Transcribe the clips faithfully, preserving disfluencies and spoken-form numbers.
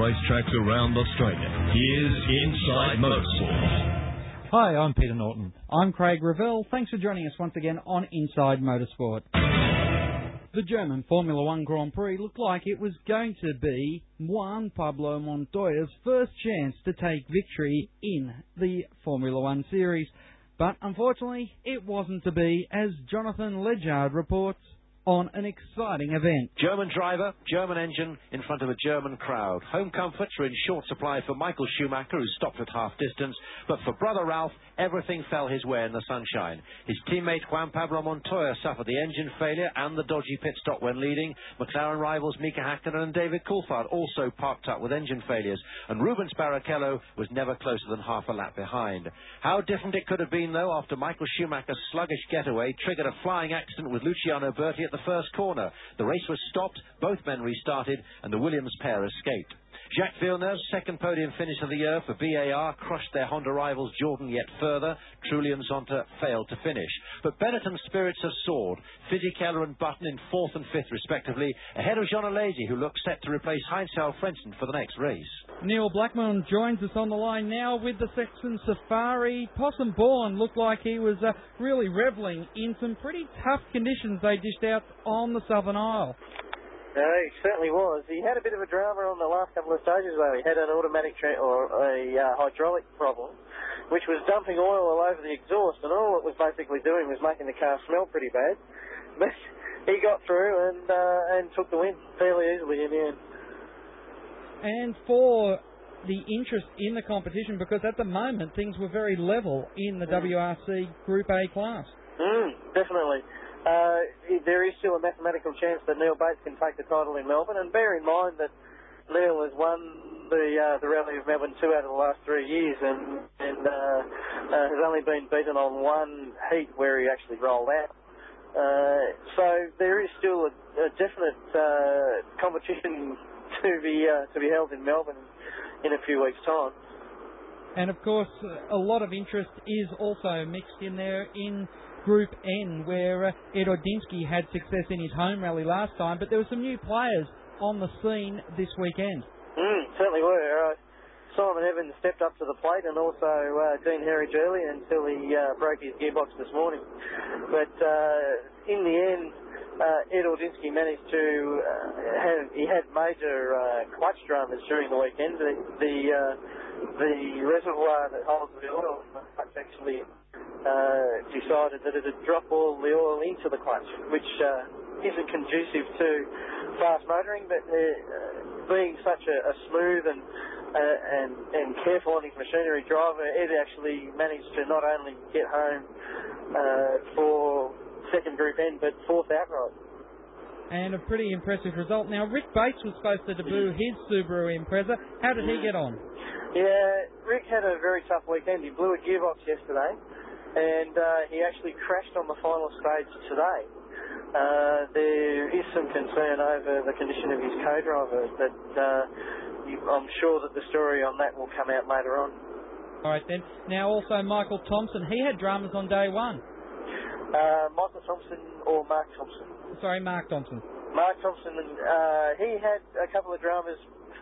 racetracks around Australia. Here's Inside Motorsport. Hi, I'm Peter Norton. I'm Craig Revell. Thanks for joining us once again on Inside Motorsport. The German Formula One Grand Prix looked like it was going to be Juan Pablo Montoya's first chance to take victory in the Formula One series. But unfortunately, it wasn't to be, as Jonathan Ledyard reports on an exciting event. German driver, German engine, in front of a German crowd. Home comforts are in short supply for Michael Schumacher, who stopped at half distance, but for brother Ralph, everything fell his way in the sunshine. His teammate Juan Pablo Montoya suffered the engine failure and the dodgy pit stop when leading. McLaren rivals Mika Hakkinen and David Coulthard also parked up with engine failures, and Rubens Barrichello was never closer than half a lap behind. How different it could have been, though, after Michael Schumacher's sluggish getaway triggered a flying accident with Luciano Berti at the first corner. The race was stopped, both men restarted, and the Williams pair escaped. Jacques Villeneuve's second podium finish of the year for B A R crushed their Honda rivals Jordan yet further. Trulli and Zonta failed to finish. But Benetton's spirits have soared. Fisichella and Button in fourth and fifth respectively, ahead of Jean Alesi, who looks set to replace Heinz-Harald Frentzen for the next race. Neil Blackman joins us on the line now with the Saxon Safari. Possum Bourne looked like he was uh, really revelling in some pretty tough conditions they dished out on the Southern Isle. No, he certainly was. He had a bit of a drama on the last couple of stages, though. He had an automatic tra- or a uh, hydraulic problem, which was dumping oil all over the exhaust, and all it was basically doing was making the car smell pretty bad. But he got through and uh, and took the win fairly easily in the end. And for the interest in the competition, because at the moment things were very level in the mm. W R C Group A class. Mm, definitely. Uh, there is still a mathematical chance that Neil Bates can take the title in Melbourne, and bear in mind that Neil has won the uh, the Rally of Melbourne two out of the last three years, and and uh, uh, has only been beaten on one heat where he actually rolled out. Uh, so there is still a, a definite uh, competition to be uh, to be held in Melbourne in a few weeks' time. And of course, a lot of interest is also mixed in there in Group N, where uh, Ed Odinsky had success in his home rally last time, but there were some new players on the scene this weekend. Mm, certainly were. Uh, Simon Evans stepped up to the plate, and also uh, Dean Herridge-Early until he uh, broke his gearbox this morning. But uh, in the end, uh, Ed Odinsky managed to uh, have, he had major uh, clutch dramas during the weekend. The the, uh, the reservoir that holds the oil actually Uh, decided that it would drop all the oil into the clutch, which uh, isn't conducive to fast motoring, but uh, being such a, a smooth and, uh, and and careful on his machinery driver, Ed actually managed to not only get home uh, for second Group N, but fourth outright. And a pretty impressive result. Now, Rick Bates was supposed to debut his Subaru Impreza. How did he get on? Yeah, Rick had a very tough weekend. He blew a gearbox yesterday, and uh, he actually crashed on the final stage today. Uh, there is some concern over the condition of his co-driver, but uh, you, I'm sure that the story on that will come out later on. All right then. Now also Michael Thompson, he had dramas on day one. Uh, Michael Thompson or Mark Thompson? Sorry, Mark Thompson. Mark Thompson, uh, he had a couple of dramas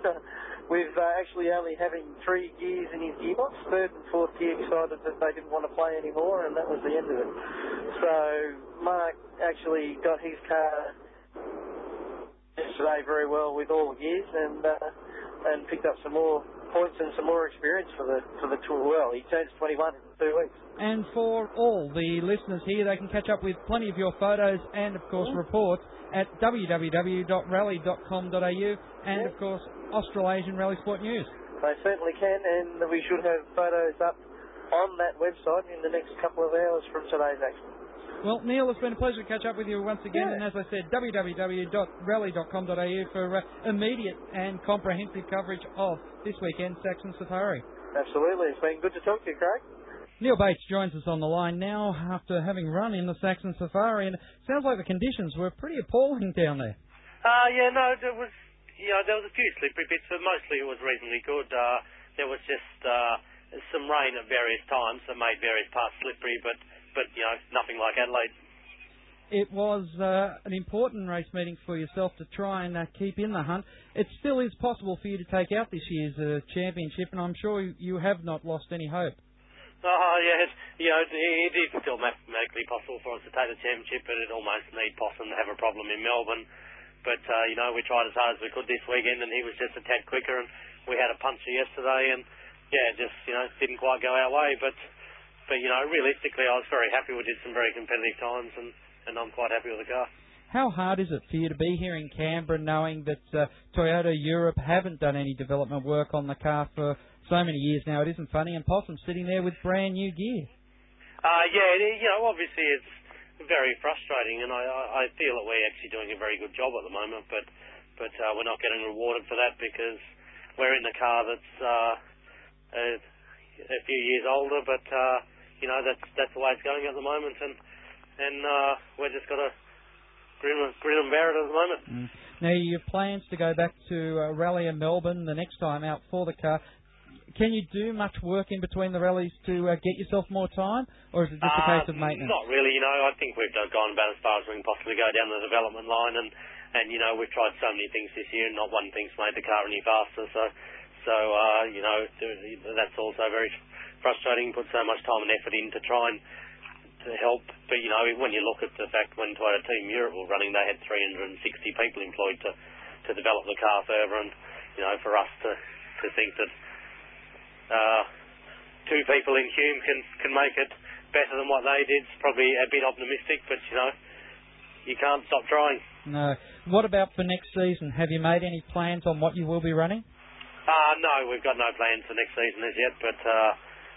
with uh, actually only having three gears in his gearbox. Third and fourth gear decided that they didn't want to play anymore, and that was the end of it. So Mark actually got his car yesterday very well with all the gears, and uh, and picked up some more points and some more experience for the for the tour. Well, he turns twenty-one in two weeks. And for all the listeners here, they can catch up with plenty of your photos and, of course, reports at w w w dot rally dot com dot a u and, yes. of course, Australasian Rally Sport News. They certainly can, and we should have photos up on that website in the next couple of hours from today's action. Well, Neil, it's been a pleasure to catch up with you once again, yeah. and as I said, w w w dot rally dot com dot a u for uh, immediate and comprehensive coverage of this weekend's Saxon Safari. Absolutely. It's been good to talk to you, Craig. Neil Bates joins us on the line now after having run in the Saxon Safari, and it sounds like the conditions were pretty appalling down there. Uh, yeah, no, there was, you know, there was a few slippery bits, but mostly it was reasonably good. Uh, there was just uh, some rain at various times that made various parts slippery, but, but you know, nothing like Adelaide. It was uh, an important race meeting for yourself to try and uh, keep in the hunt. it still is possible for you to take out this year's uh, championship, and I'm sure you have not lost any hope. Oh, yeah, it, you know, it, it is still mathematically possible for us to take the championship, but it almost need Possum to have a problem in Melbourne. But, uh, you know, we tried as hard as we could this weekend, and he was just a tad quicker, and we had a puncher yesterday, and, yeah, just, you know, didn't quite go our way. But, but you know, realistically, I was very happy. We did some very competitive times, and, and I'm quite happy with the car. How hard is it for you to be here in Canberra knowing that uh, Toyota Europe haven't done any development work on the car for so many years now? It isn't funny, and Possum's sitting there with brand new gear. Uh, yeah, it, you know, obviously it's very frustrating, and I, I feel that we're actually doing a very good job at the moment, but but uh, we're not getting rewarded for that because we're in the car that's uh, a, a few years older, but uh, you know that's that's the way it's going at the moment, and and uh, we're just got to grin, grin and bear it at the moment. Mm. Now, your plans to go back to uh, Rally in Melbourne the next time out for the car. Can you do much work in between the rallies to uh, get yourself more time, or is it just a case uh, of maintenance? Not really, you know. I think we've gone about as far as we can possibly go down the development line, and, and you know, we've tried so many things this year, and not one thing's made the car any faster. So, so uh, you know, that's also very frustrating. Put so much time and effort in to try and to help, but you know, when you look at the fact when Toyota Team Europe were running, they had three hundred sixty people employed to to develop the car further, and you know, for us to to think that. Uh, two people in Hume can, can make it better than what they did. It's probably a bit optimistic, but, you know, you can't stop trying. No. What about for next season? Have you made any plans on what you will be running? Uh, no, we've got no plans for next season as yet, but, uh,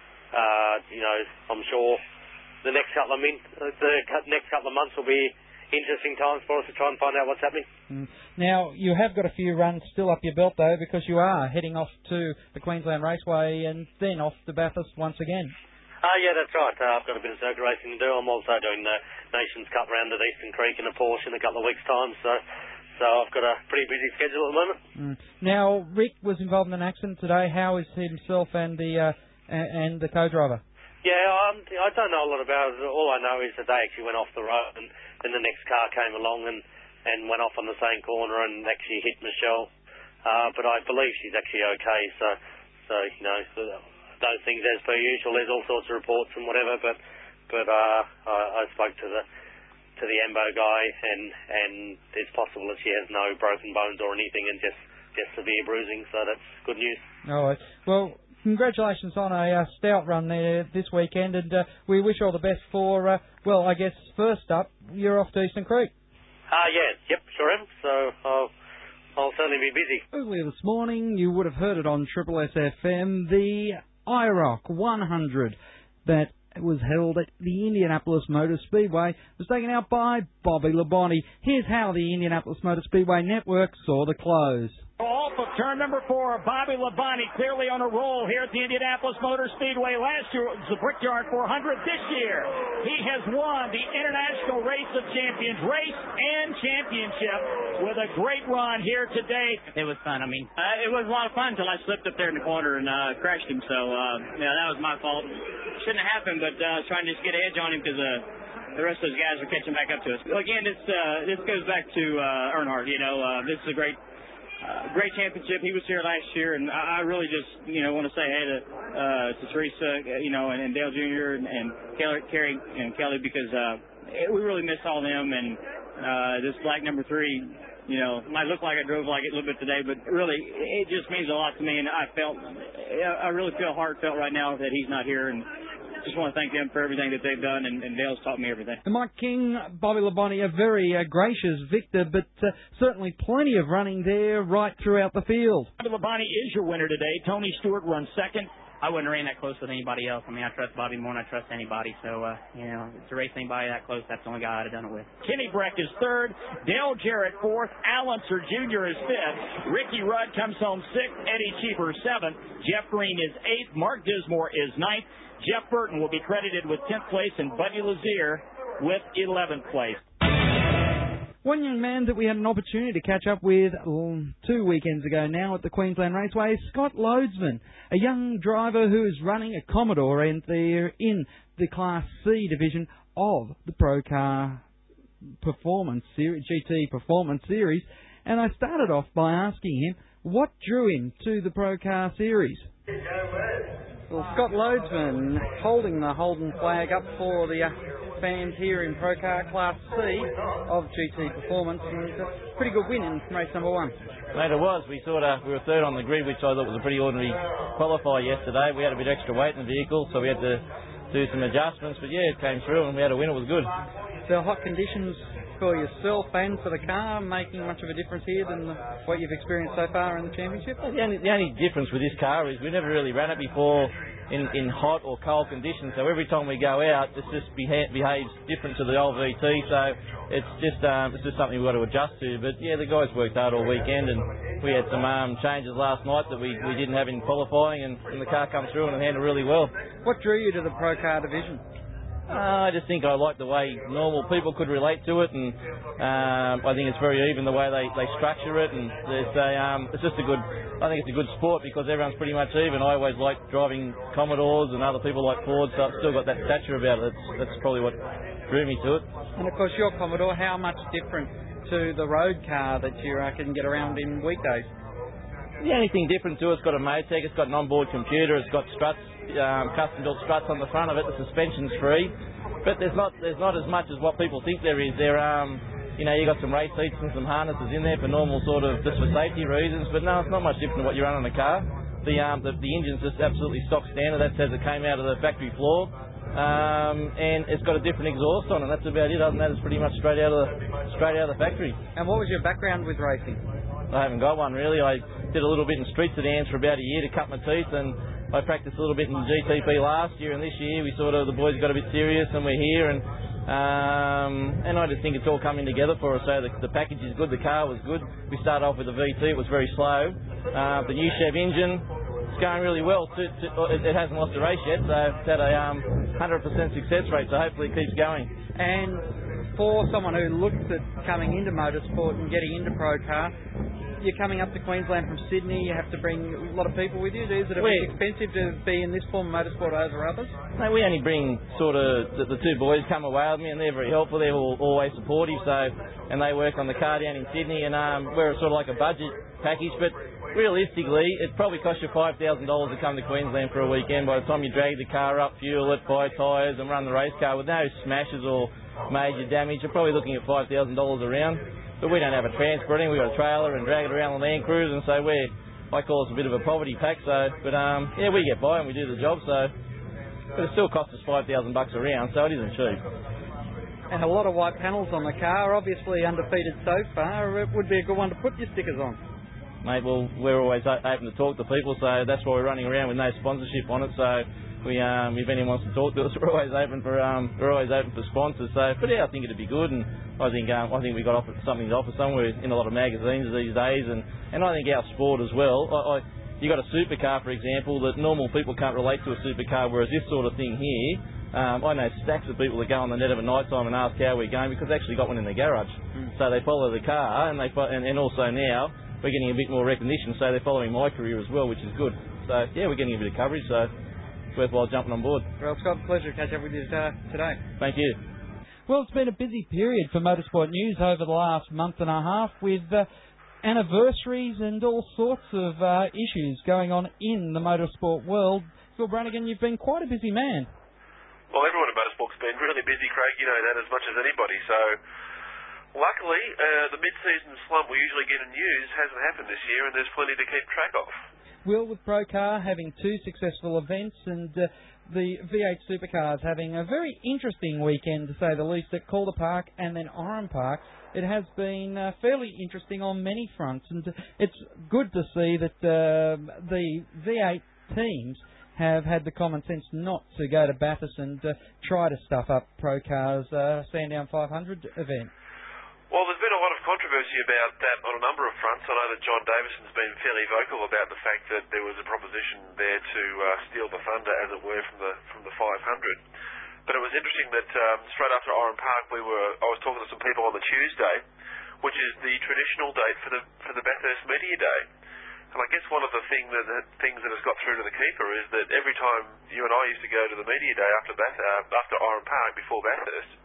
uh, you know, I'm sure the next couple of min- the next couple of months will be interesting times for us to try and find out what's happening. Mm. Now, you have got a few runs still up your belt, though, because you are heading off to the Queensland Raceway and then off to Bathurst once again. Uh, yeah, that's right. Uh, I've got a bit of circuit racing to do. I'm also doing the Nations Cup round at Eastern Creek in a Porsche in a couple of weeks' time, so so I've got a pretty busy schedule at the moment. Mm. Now, Rick was involved in an accident today. How is himself and the uh, and the co-driver? Yeah, um, I don't know a lot about it. All I know is that they actually went off the road, and then the next car came along and, and went off on the same corner and actually hit Michelle. Uh, but I believe she's actually okay. So, so you know, those things as per usual. There's all sorts of reports and whatever. But, but uh, I, I spoke to the to the Ambo guy, and and it's possible that she has no broken bones or anything, and just just severe bruising. So that's good news. All right. Well. Congratulations on a uh, stout run there this weekend, and uh, we wish all the best for, uh, well, I guess first up, you're off to Eastern Creek. Uh, yeah, yep, sure am. So I'll, I'll certainly be busy. Earlier this morning, you would have heard it on Triple S F M, the I R O C one hundred that was held at the Indianapolis Motor Speedway was taken out by Bobby Labonte. Here's how the Indianapolis Motor Speedway Network saw the close. Off of turn number four, Bobby Labonte clearly on a roll here at the Indianapolis Motor Speedway. Last year it was the Brickyard four hundred. This year he has won the International Race of Champions race and championship with a great run here today. It was fun. I mean, uh, it was a lot of fun until I slipped up there in the corner and uh, crashed him. So, uh, yeah, that was my fault. Shouldn't have happened, but uh, I was trying to just get an edge on him because uh, the rest of those guys were catching back up to us. Again, this uh, this goes back to uh, Earnhardt. You know, uh, this is a great. Uh, great championship. He was here last year, and I, I really just, you know, want to say hey to, uh, to Teresa, you know, and, and Dale Junior and, and Kelly, Kerry and Kelly because uh, we really miss all them. And uh, this black number three, you know, might look like I drove like it a little bit today, but really it just means a lot to me. And I felt, I really feel heartfelt right now that he's not here, and just want to thank them for everything that they've done, and, and Dale's taught me everything. And Mike King, Bobby Labonte, a very uh, gracious victor, but uh, certainly plenty of running there right throughout the field. Bobby Labonte is your winner today. Tony Stewart runs second. I wouldn't ran that close with anybody else. I mean, I trust Bobby more than I trust anybody. So, uh, you know, to race anybody that close, that's the only guy I'd have done it with. Kenny Breck is third. Dale Jarrett fourth. Al Unser Junior is fifth. Ricky Rudd comes home sixth. Eddie Cheever seventh. Jeff Green is eighth. Mark Dismore is ninth. Jeff Burton will be credited with tenth place, and Buddy Lazier with eleventh place. One young man that we had an opportunity to catch up with um, two weekends ago now at the Queensland Raceway is Scott Loadsman, a young driver who is running a Commodore and they're in the Class C division of the Pro Car Performance Series, G T Performance Series. And I started off by asking him what drew him to the Pro Car Series. Well, Scott Loadsman holding the Holden flag up for the uh, fans here in Pro Car Class C of G T Performance, and a pretty good win in race number one. Mate, it was. We sort of we were third on the grid, which I thought was a pretty ordinary qualifier yesterday. We had a bit extra weight in the vehicle, so we had to do some adjustments. But yeah, it came through and we had a win. It was good. So hot conditions for yourself and for the car making much of a difference here than what you've experienced so far in the championship? The only, the only difference with this car is we never really ran it before in, in hot or cold conditions, so every time we go out it just beha- behaves different to the old V T, so it's just um, it's just something we've got to adjust to. But yeah, the guys worked hard all weekend, and we had some um, changes last night that we, we didn't have in qualifying, and, and the car come through and it handled really well. What drew you to the Pro Car division? Uh, I just think I like the way normal people could relate to it, and um, I think it's very even the way they, they structure it, and it's a um, it's just a good. I think it's a good sport because everyone's pretty much even. I always like driving Commodores, and other people like Ford, so I've still got that stature about it. That's, that's probably what drew me to it. And of course, your Commodore, how much different to the road car that you uh, can get around in weekdays? The only thing different to it's got a Motec, it's got an onboard computer, it's got struts, um, custom built struts on the front of it. The suspension's free, but there's not there's not as much as what people think there is. There um you know you got some race seats and some harnesses in there for normal sort of just for safety reasons. But no, it's not much different to what you run on a car. The um the, the engine's just absolutely stock standard. That's as it came out of the factory floor. Um, and it's got a different exhaust on it. That's about it. Other than that, it's pretty much straight out of the straight out of the factory. And what was your background with racing? I haven't got one really. I did a little bit in street sedans for about a year to cut my teeth, and I practiced a little bit in G T P last year, and this year we sort of the boys got a bit serious, and we're here, and um, and I just think it's all coming together for us. So the, the package is good, the car was good. We started off with the V T, it was very slow. Uh, the new Chev engine, it's going really well. To, to, it, it hasn't lost a race yet, so it's had a um, one hundred percent success rate, so hopefully it keeps going. And for someone who looks at coming into motorsport and getting into Pro Car, you're coming up to Queensland from Sydney, you have to bring a lot of people with you. Is it a bit expensive to be in this form of motorsport over others? No, we only bring sort of, the, the two boys come away with me, and they're very helpful. They're all, always supportive, so, and they work on the car down in Sydney, and um, we're sort of like a budget package, but realistically, it probably costs you five thousand dollars to come to Queensland for a weekend. By the time you drag the car up, fuel it, buy tyres, and run the race car with no smashes or major damage, you're probably looking at five thousand dollars around. But we don't have a transporting, we've got a trailer and drag it around the Land Cruiser, and so we're, I call us a bit of a poverty pack, so, but um, yeah, we get by and we do the job, so, but it still costs us five thousand bucks around, so it isn't cheap. And a lot of white panels on the car, obviously undefeated so far. It would be a good one to put your stickers on. Mate, well, we're always open to talk to people, so that's why we're running around with no sponsorship on it, so we, um, if anyone wants to talk to us, we're always open for, um, we're always open for sponsors, so, but yeah, I think it'd be good, and I think, um, I think we got offered something to offer somewhere in a lot of magazines these days, and, and I think our sport as well, I, I, you got a supercar, for example, that normal people can't relate to a supercar, whereas this sort of thing here, um, I know stacks of people that go on the net of a night time and ask how we're going, because they actually got one in their garage, mm. so they follow the car, and they, and, and also now, we're getting a bit more recognition, so they're following my career as well, which is good. So, yeah, we're getting a bit of coverage, so it's worthwhile jumping on board. Well, Scott, pleasure to catch up with you uh, today. Thank you. Well, it's been a busy period for motorsport news over the last month and a half with uh, anniversaries and all sorts of uh, issues going on in the motorsport world. Phil Brannigan, you've been quite a busy man. Well, everyone in motorsport's been really busy, Craig. You know that as much as anybody, so luckily, uh, the mid-season slump we usually get in news hasn't happened this year, and there's plenty to keep track of. Will, with Pro Car having two successful events and uh, the V eight Supercars having a very interesting weekend, to say the least, at Calder Park and then Oran Park, it has been uh, fairly interesting on many fronts. And it's good to see that uh, the V eight teams have had the common sense not to go to Bathurst and uh, try to stuff up Pro Car's uh, Sandown five hundred event. Well, there's been a lot of controversy about that on a number of fronts. I know that John Davison's been fairly vocal about the fact that there was a proposition there to uh, steal the thunder, as it were, from the from the five hundred. But it was interesting that um, straight after Oran Park, we were I was talking to some people on the Tuesday, which is the traditional date for the for the Bathurst Media Day. And I guess one of the thing that, that things that has got through to the keeper is that every time you and I used to go to the Media Day after Bath, uh, after Oran Park before Bathurst,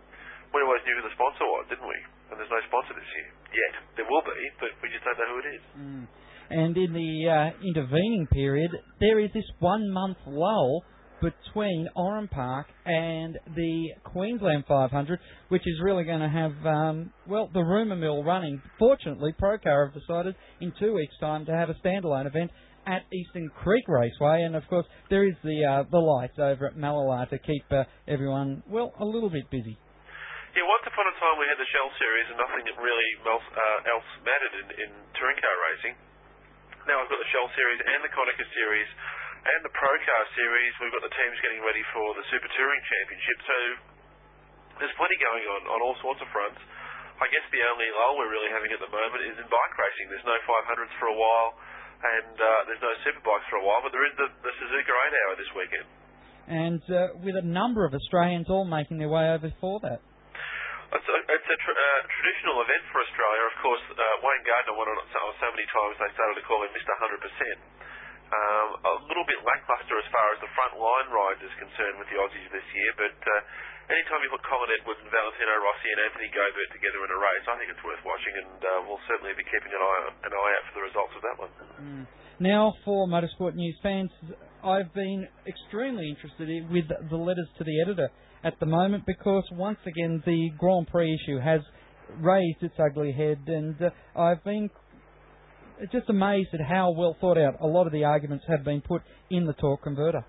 we always knew who the sponsor was, didn't we? And there's no sponsor this year yet. There will be, but we just don't know who it is. Mm. And in the uh, intervening period, there is this one-month lull between Oran Park and the Queensland five hundred, which is really going to have, um, well, the rumour mill running. Fortunately, Procar have decided in two weeks' time to have a standalone event at Eastern Creek Raceway, and of course there is the uh, the lights over at Mallala to keep uh, everyone, well, a little bit busy. Yeah, once upon a time we had the Shell Series and nothing really else, uh, else mattered in, in touring car racing. Now we've got the Shell Series and the Konica Series and the Procar Series. We've got the teams getting ready for the Super Touring Championship, so there's plenty going on on all sorts of fronts. I guess the only lull we're really having at the moment is in bike racing. There's no five hundreds for a while, and uh, there's no superbikes for a while, but there is the, the Suzuka eight hour this weekend. And uh, with a number of Australians all making their way over for that. It's a, it's a tr- uh, traditional event for Australia. Of course, uh, Wayne Gardner won it so, so many times they started to call him Mister one hundred percent. Um, a little bit lacklustre as far as the front line rides is concerned with the Aussies this year, but uh, anytime you put Colin Edwards and Valentino Rossi and Anthony Gobert together in a race, I think it's worth watching, and uh, we'll certainly be keeping an eye, an eye out for the results of that one. Mm. Now, for Motorsport News fans, I've been extremely interested in, with the letters to the editor at the moment, because once again the Grand Prix issue has raised its ugly head, and uh, I've been just amazed at how well thought out a lot of the arguments have been put in the torque converter.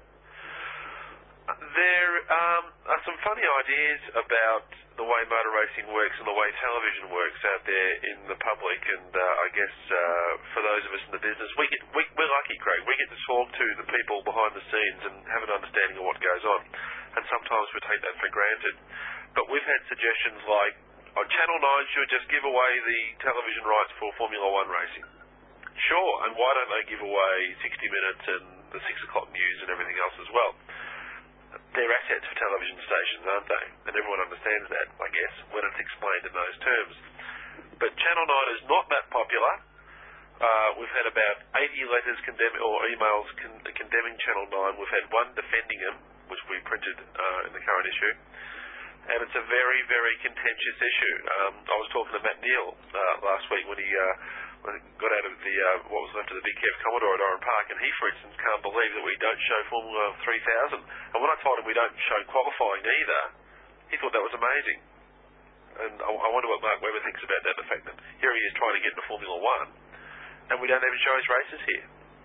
There um, are some funny ideas about the way motor racing works and the way television works out there in the public, and uh, I guess uh, for those of us in the business, we get, we, we're lucky, Craig. We get to talk to the people behind the scenes and have an understanding of what goes on, and sometimes we take that for granted. But we've had suggestions like, oh, Channel nine should just give away the television rights for Formula One racing. Sure, and why don't they give away sixty minutes and the six o'clock news and everything else as well? They're assets for television stations, aren't they? And everyone understands that, I guess, when it's explained in those terms. But Channel nine is not that popular. Uh, we've had about eighty letters condemn- or emails con- condemning Channel nine. We've had one defending them, which we printed uh, in the current issue. And it's a very, very contentious issue. Um, I was talking to Matt Neal uh, last week when he... Uh, when he got out of the uh, what was left of the Big Kev Commodore at Oran Park, and he, for instance, can't believe that we don't show Formula three thousand. And when I told him we don't show qualifying either, he thought that was amazing. And I, I wonder what Mark Webber thinks about that, the fact that here he is trying to get into Formula One, and we don't even show his races here.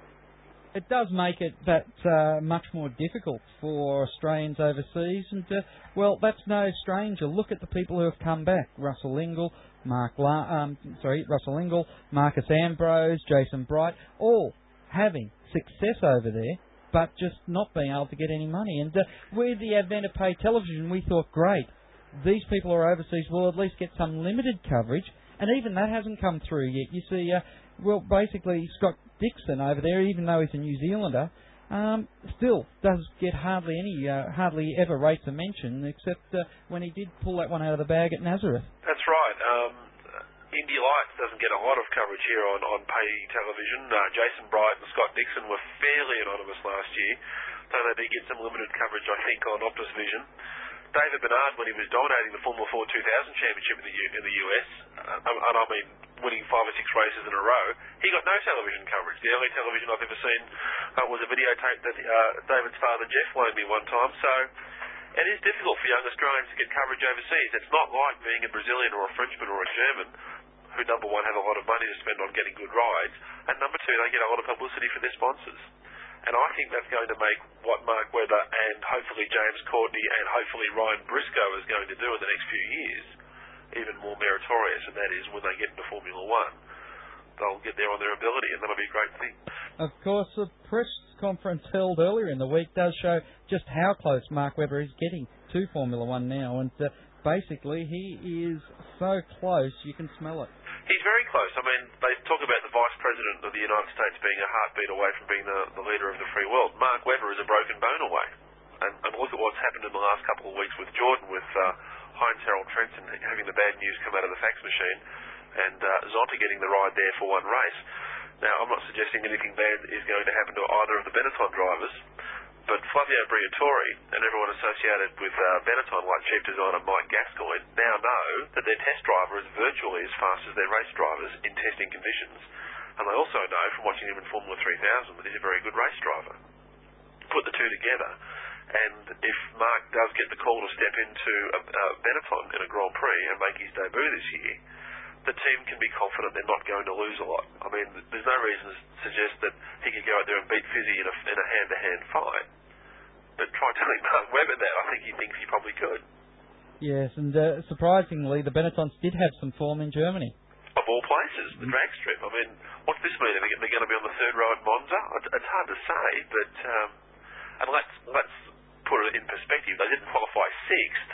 It does make it that uh, much more difficult for Australians overseas, and uh, well, that's no stranger. Look at the people who have come back: Russell Ingall, Mark, La- um, sorry, Russell Ingall, Marcus Ambrose, Jason Bright, all having success over there, but just not being able to get any money. And uh, with the advent of pay television, we thought, great, these people who are overseas will at least get some limited coverage, and even that hasn't come through yet. You see, uh, well, basically Scott Dixon over there, even though he's a New Zealander, um, still does get hardly any, uh, hardly ever rates a mention, except uh, when he did pull that one out of the bag at Nazareth. That's right. Um, Indy Lights doesn't get a lot of coverage here on, on pay television. Uh, Jason Bright and Scott Dixon were fairly anonymous last year, though they did get some limited coverage, I think, on Optus Vision. David Bernard, when he was dominating the Formula four two thousand Championship in the, U- in the U S, uh, and I mean winning five or six races in a row, he got no television coverage. The only television I've ever seen uh, was a videotape that uh, David's father Jeff loaned me one time. So it is difficult for young Australians to get coverage overseas. It's not like being a Brazilian or a Frenchman or a German, who, number one, have a lot of money to spend on getting good rides, and number two, they get a lot of publicity for their sponsors. And I think that's going to make what Mark Webber and hopefully James Courtney and hopefully Ryan Briscoe is going to do in the next few years even more meritorious, and that is when they get into Formula One, they'll get there on their ability, and that'll be a great thing. Of course, the press conference held earlier in the week does show just how close Mark Webber is getting to Formula One now, and uh, basically he is so close you can smell it. He's very close. I mean, they talk about the Vice President of the United States being a heartbeat away from being the, the leader of the free world. Mark Webber is a broken bone away. And, and look at what's happened in the last couple of weeks with Jordan, with uh, Heinz Harold Trenton having the bad news come out of the fax machine, and uh, Zonta getting the ride there for one race. Now, I'm not suggesting anything bad is going to happen to either of the Benetton drivers, but Flavio Briatore and everyone associated with uh, Benetton, like chief designer Mike Gascoigne, now know that their test driver is virtually as fast as their race drivers in testing conditions. And they also know from watching him in Formula three thousand that he's a very good race driver. Put the two together, and if Mark does get the call to step into a, a Benetton in a Grand Prix and make his debut this year, the team can be confident they're not going to lose a lot. I mean, there's no reason to suggest that he could go out there and beat Fizzy in a, in a hand-to-hand fight. But try telling Mark Webber that, I think he thinks he probably could. Yes, and uh, surprisingly, the Benettons did have some form in Germany. Of all places, the drag strip. I mean, what's this mean? Are they going to be on the third row at Monza? It's hard to say, but um, and let's let's put it in perspective. They didn't qualify sixth,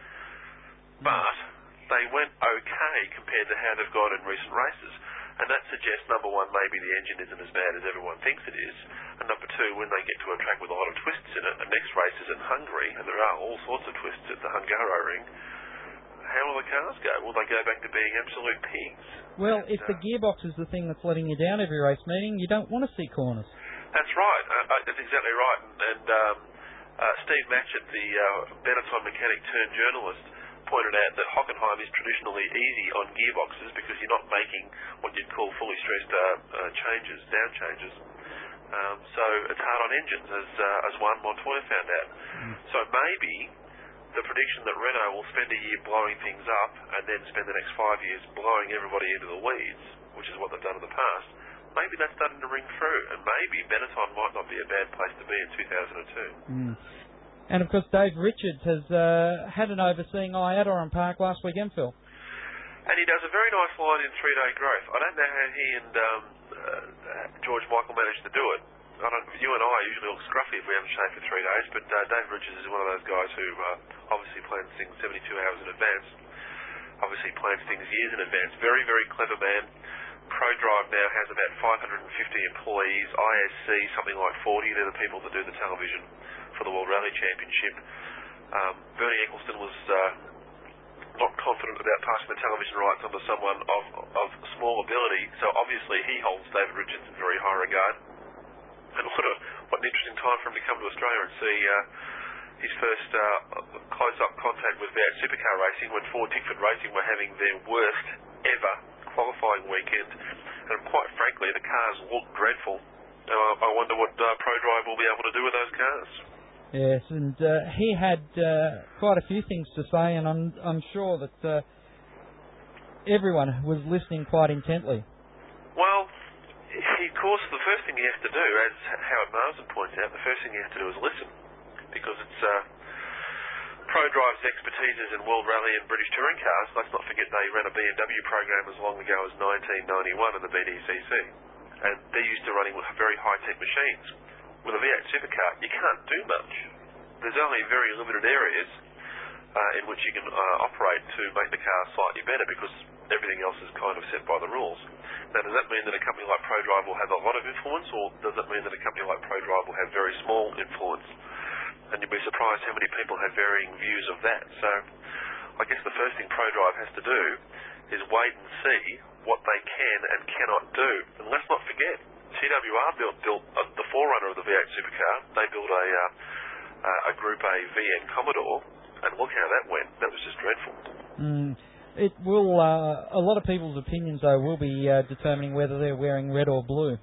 but they went okay compared to how they've gone in recent races. And that suggests, number one, maybe the engine isn't as bad as everyone thinks it is. And number two, when they get to a track with a lot of twists in it, the next race is in Hungary, and there are all sorts of twists at the Hungaroring, how will the cars go? Will they go back to being absolute pigs? Well, and, if uh, the gearbox is the thing that's letting you down every race meeting, you don't want to see corners. That's right. Uh, uh, that's exactly right. And, and um, uh, Steve Matchett, the uh, Benetton mechanic turned journalist, pointed out that Hockenheim is traditionally easy on gearboxes because you're not making what you'd call fully stressed uh, uh, changes, down changes. Um, so it's hard on engines, as uh, as Juan Montoya found out. Mm. So maybe the prediction that Renault will spend a year blowing things up and then spend the next five years blowing everybody into the weeds, which is what they've done in the past, maybe that's starting to ring through, and maybe Benetton might not be a bad place to be in two thousand two. Mm. And, of course, Dave Richards has uh, had an overseeing eye at Oran Park last weekend, Phil. And he does a very nice line in three-day growth. I don't know how he and um, uh, George Michael managed to do it. I don't, you and I usually look scruffy if we haven't shaved for three days, but uh, Dave Richards is one of those guys who uh, obviously plans things seventy-two hours in advance, obviously plans things years in advance. Very, very clever man. ProDrive now has about five hundred fifty employees. I S C, something like forty. They're the people that do the television for the World Rally Championship. Um, Bernie Eccleston was uh, not confident about passing the television rights onto someone of, of small ability, so obviously he holds David Richards in very high regard. And what, a, what an interesting time for him to come to Australia and see uh, his first uh, close-up contact with V eight Supercar racing when Ford Tickford Racing were having their worst ever qualifying weekend. And quite frankly, the cars look dreadful. Now, I wonder what uh, ProDrive will be able to do with those cars. Yes, and uh, he had uh, quite a few things to say, and I'm I'm sure that uh, everyone was listening quite intently. Well, he, of course, the first thing he has to do, as Howard Marsden points out, the first thing he has to do is listen, because it's uh, ProDrive's expertise is in World Rally and British Touring cars. Let's not forget they ran a B M W program as long ago as nineteen ninety-one in the B D C C, and they're used to running with very high-tech machines. With a V eight Supercar, you can't do much. There's only very limited areas uh, in which you can uh, operate to make the car slightly better, because everything else is kind of set by the rules. Now, does that mean that a company like ProDrive will have a lot of influence, or does it mean that a company like ProDrive will have very small influence? And you'd be surprised how many people have varying views of that. So I guess the first thing ProDrive has to do is wait and see what they can and cannot do. And let's not forget, T W R built, built uh, the forerunner of the V eight Supercar. They built a uh, uh, a Group A V N Commodore, and look how that went. That was just dreadful. Mm, it will. Uh, a lot of people's opinions, though, will be uh, determining whether they're wearing red or blue.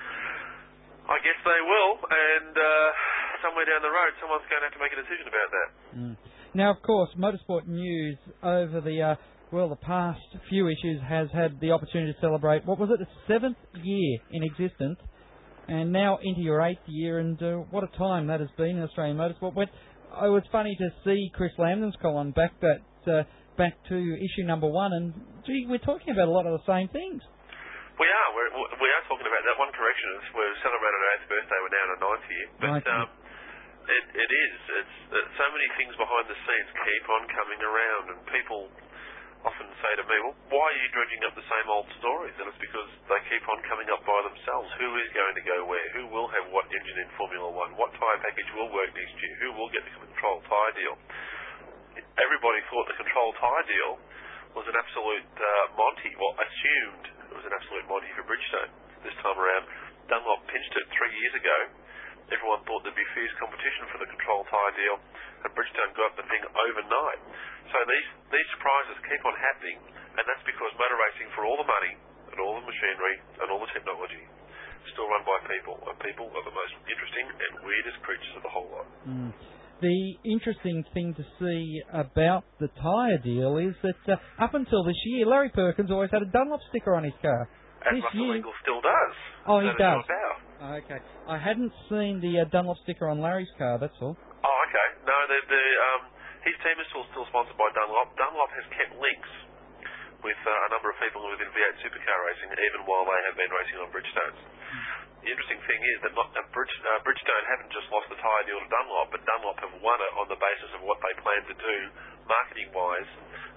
I guess they will, and uh, somewhere down the road, someone's going to have to make a decision about that. Mm. Now, of course, Motorsport News over the. Uh, Well, the past few issues has had the opportunity to celebrate, what was it, the seventh year in existence, and now into your eighth year, and uh, what a time that has been in Australian motorsport. But it was funny to see Chris Lambden's column back that uh, back to issue number one, and gee, we're talking about a lot of the same things. We are. We're, we are talking about that. One correction is we're celebrating our eighth birthday, we're now in our ninth year. But um, it, it is. It's, it's so many things behind the scenes keep on coming around, and people often say to me, well, why are you dredging up the same old stories? And it's because they keep on coming up by themselves. Who is going to go where? Who will have what engine in Formula One? What tyre package will work next year? Who will get the controlled tyre deal? Everybody thought the controlled tyre deal was an absolute uh, Monty, well, assumed it was an absolute Monty for Bridgestone this time around. Dunlop pinched it three years ago, everyone thought there'd be fierce competition for the control tyre deal, and Bridgestone got the thing overnight. So these, these surprises keep on happening, and that's because motor racing, for all the money and all the machinery and all the technology, is still run by people, and people are the most interesting and weirdest creatures of the whole lot. Mm. The interesting thing to see about the tyre deal is that uh, up until this year, Larry Perkins always had a Dunlop sticker on his car. And this Russell year, Ingall still does. Oh, he that does. Now. Okay. I hadn't seen the uh, Dunlop sticker on Larry's car, that's all. Oh, okay. No, the, the, um, his team is still, still sponsored by Dunlop. Dunlop has kept links with uh, a number of people within V eight supercar racing, even while they have been racing on Bridgestones. The interesting thing is that not, uh, Bridge, uh, Bridgestone haven't just lost the tyre deal to Dunlop, but Dunlop have won it on the basis of what they plan to do, marketing-wise,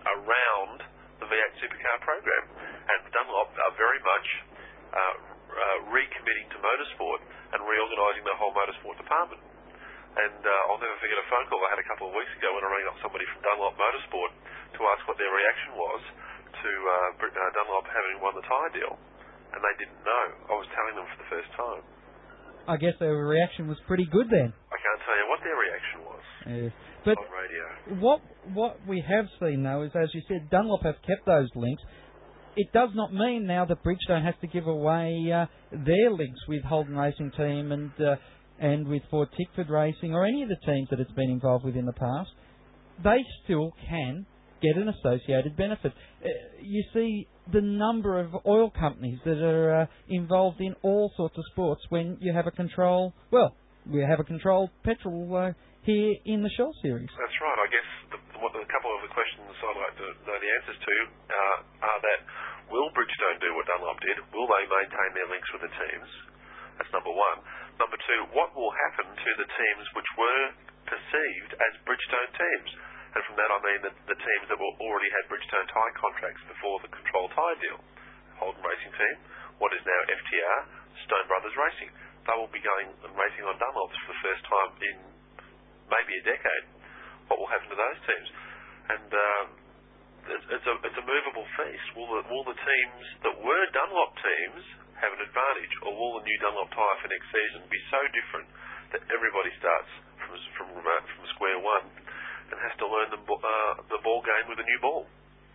around the V eight supercar program. And Dunlop are very much uh, uh, recommitting to motorsport and reorganising the whole motorsport department. And uh, I'll never forget a phone call I had a couple of weeks ago when I rang up somebody from Dunlop Motorsport to ask what their reaction was to uh, uh, Dunlop having won the tyre deal. And they didn't know. I was telling them for the first time. I guess their reaction was pretty good then. I can't tell you what their reaction was Uh, but on radio. what what we have seen, though, is, as you said, Dunlop have kept those links. It does not mean now that Bridgestone has to give away uh, their links with Holden Racing Team and uh, and with Ford Tickford Racing or any of the teams that it's been involved with in the past. They still can get an associated benefit. Uh, you see the number of oil companies that are uh, involved in all sorts of sports when you have a control, well, we have a controlled petrol uh, here in the Shell Series. That's right. I guess the, what, a couple of the questions I'd like to know the answers to uh, are that, will Bridgestone do what Dunlop did? Will they maintain their links with the teams? That's number one. Number two, what will happen to the teams which were perceived as Bridgestone teams? And from that I mean the, the teams that were already had Bridgestone tyre contracts before the control tyre deal. Holden Racing Team, what is now F T R, Stone Brothers Racing. They will be going and racing on Dunlops for the first time in maybe a decade. What will happen to those teams? And uh, it's, it's, a, it's a movable feast. Will the, will the teams that were Dunlop teams have an advantage, or will the new Dunlop tyre for next season be so different that everybody starts from, from, uh, from square one and has to learn the, uh, the ball game with a new ball?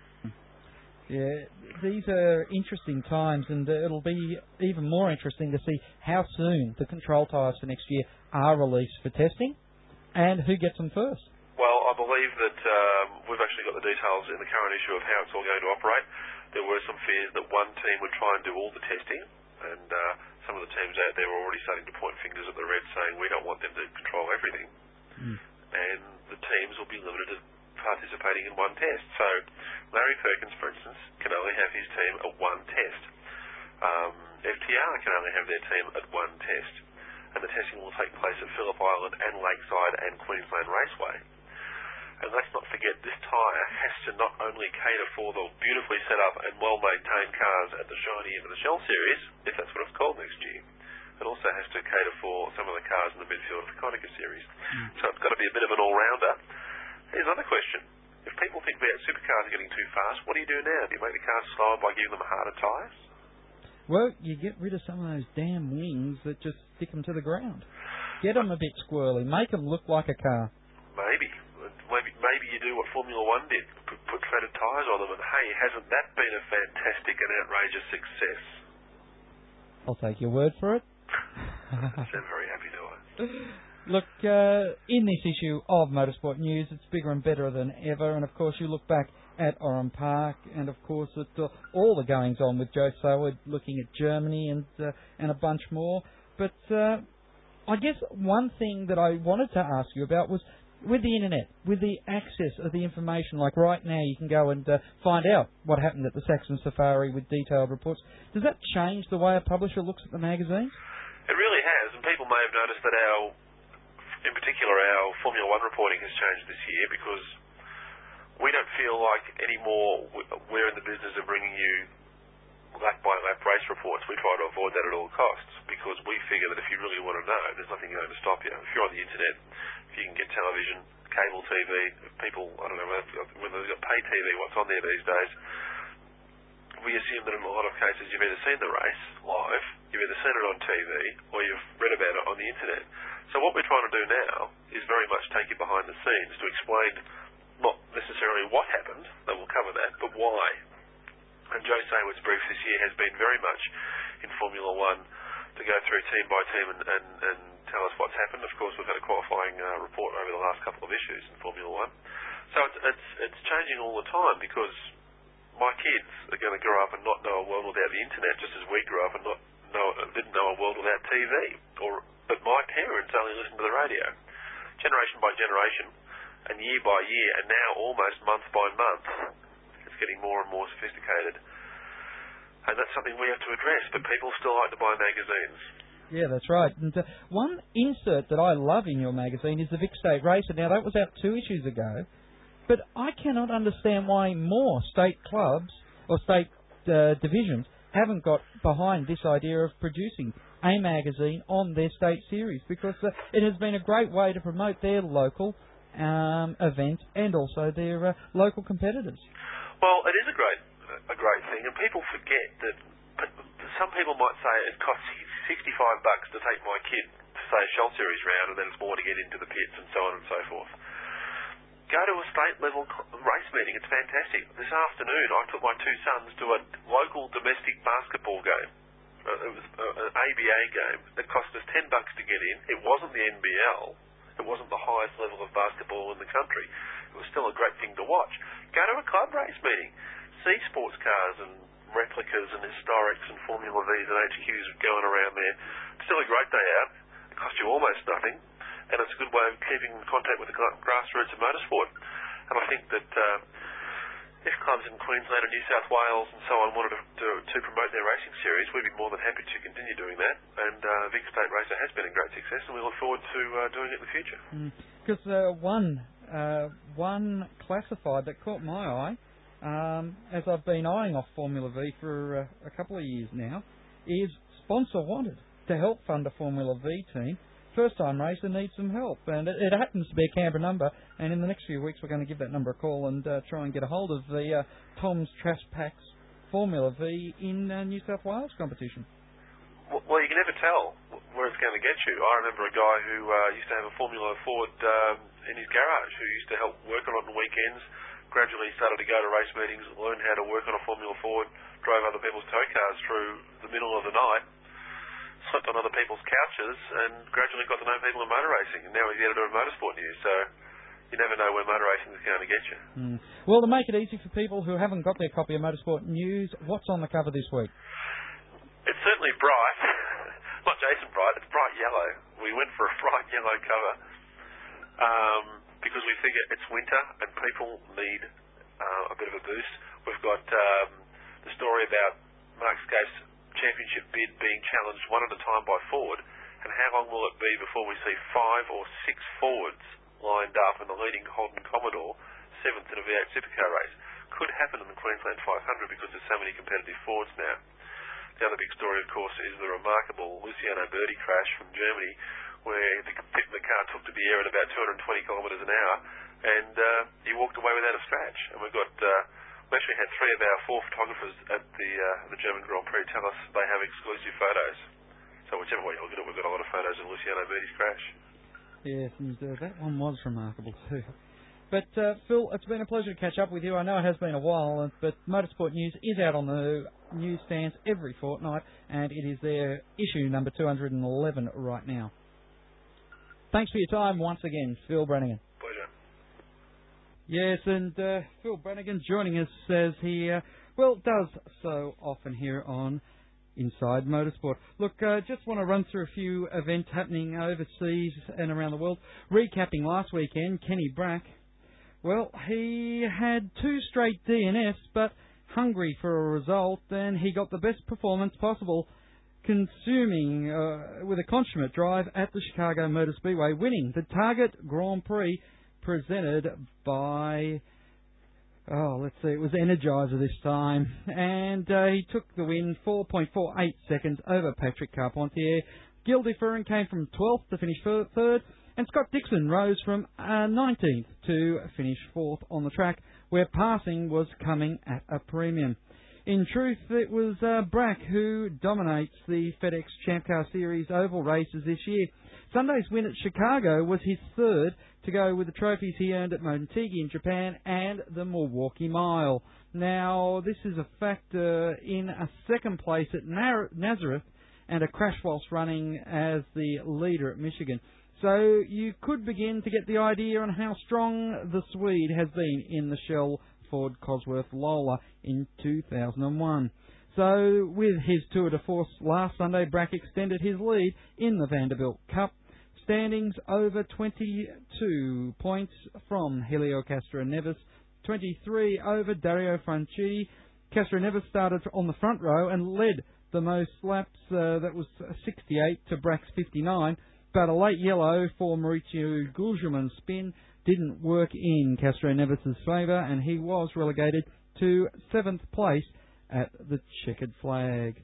Yeah, these are interesting times, and uh, it'll be even more interesting to see how soon the control tyres for next year are released for testing, and who gets them first. Well, I believe that um, we've actually got the details in the current issue of how it's all going to operate. There were some fears that one team would try and do all the testing, and uh, some of the teams out there were already starting to point fingers at the Reds saying we don't want them to control everything. Mm. And the teams will be limited to participating in one test. So Larry Perkins, for instance, can only have his team at one test. Um, F T R can only have their team at one test. And the testing will take place at Phillip Island and Lakeside and Queensland Raceway. And let's not forget, this tyre has to not only cater for the beautifully set up and well-maintained cars at the shiny end of the Shell Series, if that's what it's called next year, it also has to cater for some of the cars in the midfield of the Konica Series. Mm. So it's got to be a bit of an all-rounder. Here's another question. If people think V eight supercars are getting too fast, what do you do now? Do you make the cars slower by giving them harder tyres? Well, you get rid of some of those damn wings that just stick them to the ground. Get them a bit squirrely. Make them look like a car. Maybe. Maybe maybe you do what Formula One did. Put, put threaded tyres on them, and hey, hasn't that been a fantastic and outrageous success? I'll take your word for it. I'm very happy to it. Look, uh, in this issue of Motorsport News, it's bigger and better than ever, and of course you look back at Oran Park, and of course at uh, all the goings on with Joe Soward, looking at Germany and uh, and a bunch more. But uh, I guess one thing that I wanted to ask you about was, with the internet, with the access of the information, like right now you can go and uh, find out what happened at the Saxon Safari with detailed reports. Does that change the way a publisher looks at the magazine? It really has, and people may have noticed that our, in particular, our Formula One reporting has changed this year, because we don't feel like anymore we're in the business of bringing you lap-by-lap race reports. We try to avoid that at all costs, because we figure that if you really want to know, there's nothing going to stop you. If you're on the internet, if you can get television, cable T V, if people, I don't know whether they've got pay T V, what's on there these days, we we assume that in a lot of cases you've either seen the race live, you've either seen it on T V, or you've read about it on the internet. So what we're trying to do now is very much take you behind the scenes to explain not necessarily what happened, that we'll cover that, but why. And Joe Saywood's brief this year has been very much in Formula One to go through team by team and, and, and tell us what's happened. Of course, we've had a qualifying uh, report over the last couple of issues in Formula One. So it's, it's, it's changing all the time because my kids are going to grow up and not know a world without the internet, just as we grew up and not know, didn't know a world without T V. Or, but my parents only listened to the radio. Generation by generation, and year by year, and now almost month by month, it's getting more and more sophisticated. And that's something we have to address, but people still like to buy magazines. Yeah, that's right. And uh, one insert that I love in your magazine is the Vic State Racer. Now, that was out two issues ago, but I cannot understand why more state clubs or state uh, divisions haven't got behind this idea of producing a magazine on their state series, because uh, it has been a great way to promote their local um, events and also their uh, local competitors. Well, it is a great a great thing, and people forget that some people might say it costs sixty-five bucks to take my kid to, say, a Shell Series round, and then it's more to get into the pits and so on and so forth. Go to a state-level race meeting. It's fantastic. This afternoon, I took my two sons to a local domestic basketball game. Uh, it was uh, an A B A game that cost us ten bucks to get in. It wasn't the N B L. It wasn't the highest level of basketball in the country. It was still a great thing to watch. Go to a club race meeting. See sports cars and replicas and historics and Formula Vs and H Qs going around there. It's still a great day out. It costs you almost nothing, and it's a good way of keeping in contact with the grassroots of motorsport. And I think that uh, if clubs in Queensland and New South Wales and so on wanted to, to, to promote their racing series, we'd be more than happy to continue doing that. And uh, Vic State Racer has been a great success, and we look forward to uh, doing it in the future. Because mm. uh, one, uh, one classified that caught my eye, Um, as I've been eyeing off Formula V for uh, a couple of years now, is sponsor wanted to help fund a Formula V team. First time racer needs some help, and it, it happens to be a Canberra number, and in the next few weeks we're going to give that number a call and uh, try and get a hold of the uh, Tom's Trash Packs Formula V in uh, New South Wales competition. Well, well, you can never tell where it's going to get you. I remember a guy who uh, used to have a Formula Ford um, in his garage who used to help work on it on weekends. Gradually started to go to race meetings, learn how to work on a Formula Ford, drove other people's tow cars through the middle of the night, slept on other people's couches, and gradually got to know people in motor racing. And now he's the editor of Motorsport News, so you never know where motor racing is going to get you. Mm. Well, to make it easy for people who haven't got their copy of Motorsport News, what's on the cover this week? It's certainly bright. Not Jason Bright, it's bright yellow. We went for a bright yellow cover. Um... because we figure it's winter and people need uh, a bit of a boost. We've got um, the story about Mark Scaife's championship bid being challenged one at a time by Ford, and how long will it be before we see five or six Fords lined up in the leading Holden Commodore, seventh in a V eight supercar race. Could happen in the Queensland five hundred because there's so many competitive Fords now. The other big story, of course, is the remarkable Luciano Burdi crash from Germany, where the, the car took to the air at about two hundred twenty kilometres an hour, and uh, he walked away without a scratch. And we've got, uh, we actually had three of our four photographers at the uh, the German Grand Prix tell us they have exclusive photos. So whichever way you look at it, we've got a lot of photos of Luciano Burdi's crash. Yes, and uh, that one was remarkable too. But, uh, Phil, it's been a pleasure to catch up with you. I know it has been a while, but Motorsport News is out on the newsstands every fortnight, and it is their issue number two hundred eleven right now. Thanks for your time once again, Phil Brannigan. Pleasure. Yes, and uh, Phil Brannigan joining us as he, uh, well, does so often here on Inside Motorsport. Look, uh, just want to run through a few events happening overseas and around the world. Recapping last weekend, Kenny Brack, well, he had two straight D N Fs, but hungry for a result, and he got the best performance possible, consuming uh, with a consummate drive at the Chicago Motor Speedway, winning the Target Grand Prix presented by, oh, let's see, it was Energizer this time. And uh, he took the win, four point four eight seconds over Patrick Carpentier. Gil Deferrin came from twelfth to finish third, and Scott Dixon rose from uh, nineteenth to finish fourth on the track, where passing was coming at a premium. In truth, it was uh, Brack who dominates the FedEx Champ Car Series oval races this year. Sunday's win at Chicago was his third to go with the trophies he earned at Motegi in Japan and the Milwaukee Mile. Now, this is a factor in a second place at Nar- Nazareth and a crash whilst running as the leader at Michigan. So you could begin to get the idea on how strong the Swede has been in the Shell Ford Cosworth Lola in two thousand one. So with his tour de force last Sunday, Brack extended his lead in the Vanderbilt Cup. Standings over twenty-two points from Helio Castroneves, twenty-three over Dario Franchitti. Castroneves started on the front row and led the most laps, uh, that was sixty-eight to Brack's fifty-nine, but a late yellow for Mauricio Gugelmin's spin didn't work in Castroneves' favour, and he was relegated to seventh place at the checkered flag.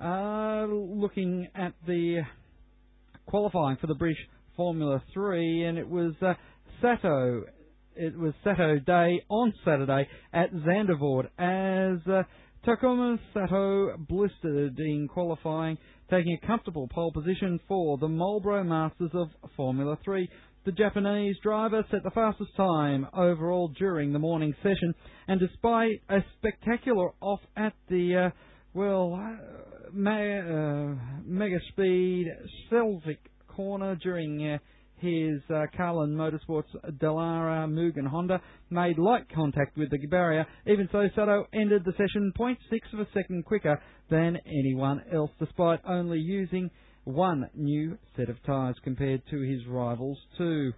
Uh, looking at the qualifying for the British Formula three, and it was uh, Sato. It was Sato Day on Saturday at Zandvoort as uh, Takuma Sato blistered in qualifying, taking a comfortable pole position for the Marlboro Masters of Formula three. The Japanese driver set the fastest time overall during the morning session, and despite a spectacular off at the, uh, well, uh, me- uh, mega speed Selvik corner during uh, his uh, Carlin Motorsports Dallara Mugen Honda, made light contact with the barrier. Even so, Sato ended the session zero point six of a second quicker than anyone else, despite only using one new set of tyres compared to his rivals too.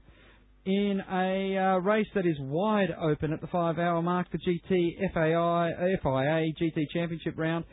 In a uh, race that is wide open at the five-hour mark, the G T F A I, F I A G T Championship round,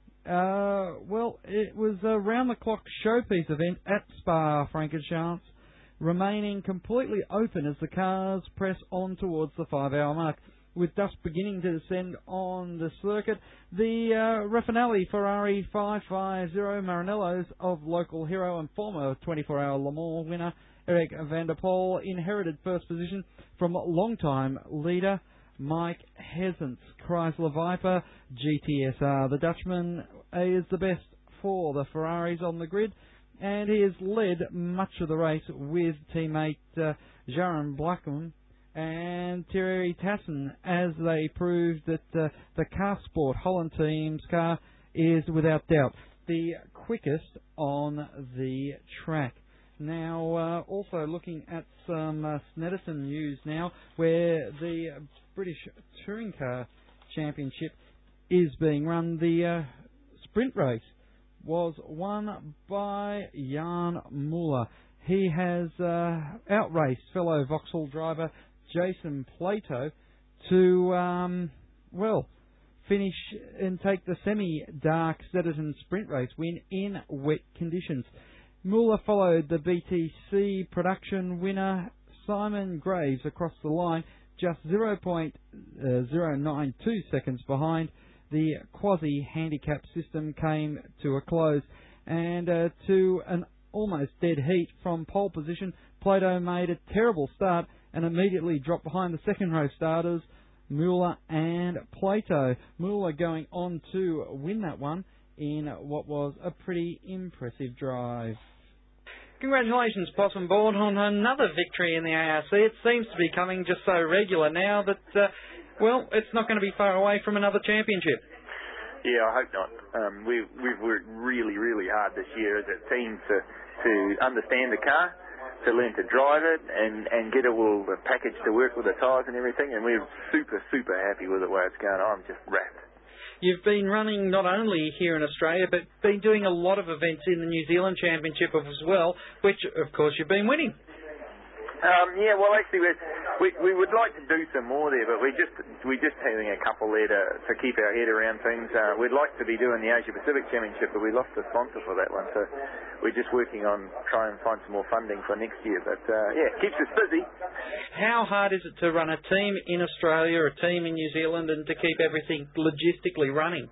uh, well, it was a round-the-clock showpiece event at Spa-Francorchamps, remaining completely open as the cars press on towards the five-hour mark. With dust beginning to descend on the circuit, the uh, Raffinelli Ferrari five fifty Maranellos of local hero and former twenty-four hour Le Mans winner Eric van der Poel inherited first position from longtime leader Mike Hessen's Chrysler Viper G T S R. The Dutchman is the best for the Ferraris on the grid, and he has led much of the race with teammate uh, Jaron Blackham and Thierry Tassin, as they proved that uh, the Car Sport Holland team's car is without doubt the quickest on the track. Now, uh, also looking at some uh, Snetterton news now, where the British Touring Car Championship is being run. The uh, sprint race was won by Jan Muller. He has uh, outraced fellow Vauxhall driver Jason Plato to, um, well, finish and take the semi-dark Snetterton sprint race win in wet conditions. Muller followed the B T C production winner Simon Graves across the line, just zero point zero nine two seconds behind. The quasi-handicap system came to a close, and uh, to an almost dead heat from pole position, Plato made a terrible start and immediately dropped behind the second row starters, Muller and Plato. Muller going on to win that one in what was a pretty impressive drive. Congratulations, Possum Board, on another victory in the A R C. It seems to be coming just so regular now that, uh, well, it's not going to be far away from another championship. Yeah, I hope not. Um, we've, we've worked really, really hard this year as a team to, to understand the car, to learn to drive it, and, and get it all the package to work with the tyres and everything, and we're super, super happy with the way it's going. I'm just wrapped. You've been running not only here in Australia, but been doing a lot of events in the New Zealand Championship as well, which, of course, you've been winning. Um, yeah, well, actually, we're, we we would like to do some more there, but we just we just having a couple there to, to keep our head around things. Uh, we'd like to be doing the Asia Pacific Championship, but we lost a sponsor for that one, so we're just working on trying to find some more funding for next year. But uh, yeah, it keeps us busy. How hard is it to run a team in Australia, a team in New Zealand, and to keep everything logistically running?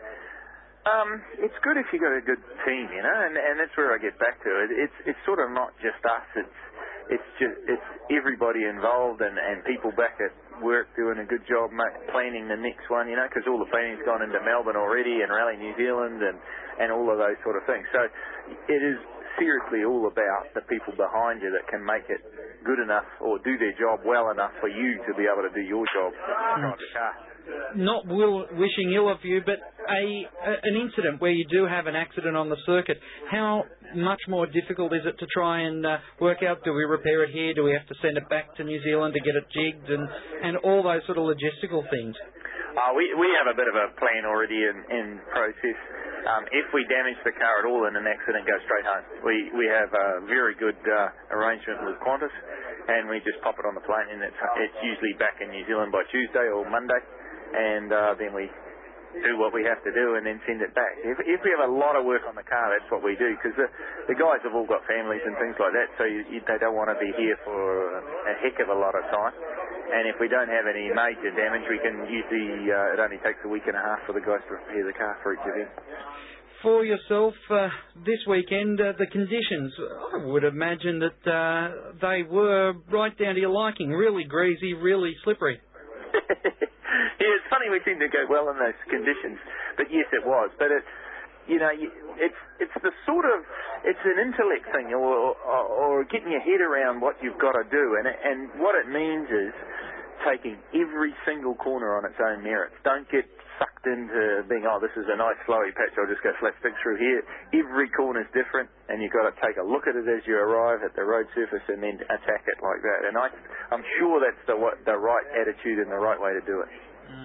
Um, it's good if you've got a good team, you know, and, and that's where I get back to it. It's it's sort of not just us. It's it's just it's everybody involved and, and people back at work doing a good job ma- planning the next one, you know, because all the planning's gone into Melbourne already and Rally New Zealand and, and all of those sort of things. So it is seriously all about the people behind you that can make it good enough or do their job well enough for you to be able to do your job. Mm. Drive the car. Not will, wishing ill of you, but a, a an incident where you do have an accident on the circuit. How much more difficult is it to try and uh, work out, do we repair it here, do we have to send it back to New Zealand to get it jigged, and, and all those sort of logistical things? Uh, we we have a bit of a plan already in, in process. Um, if we damage the car at all in an accident, go straight home. We we have a very good uh, arrangement with Qantas, and we just pop it on the plane, and it's, it's usually back in New Zealand by Tuesday or Monday. And uh, then we do what we have to do and then send it back. If, if we have a lot of work on the car, that's what we do, because the, the guys have all got families and things like that, so you, you, they don't want to be here for a heck of a lot of time. And if we don't have any major damage, we can usually, uh, it only takes a week and a half for the guys to repair the car for each event. For yourself, uh, this weekend, uh, the conditions, I would imagine that uh, they were right down to your liking, really greasy, really slippery. Yeah, it's funny we seem to go well in those conditions, but yes, it was. But it, you know, it's it's the sort of it's an intellect thing, or, or or getting your head around what you've got to do, and and what it means is taking every single corner on its own merits. Don't get sucked into being, oh, this is a nice flowy patch, I'll just go flat stick through here. Every corner's different, and you've got to take a look at it as you arrive at the road surface and then attack it like that. And I, I'm sure that's the the right attitude and the right way to do it.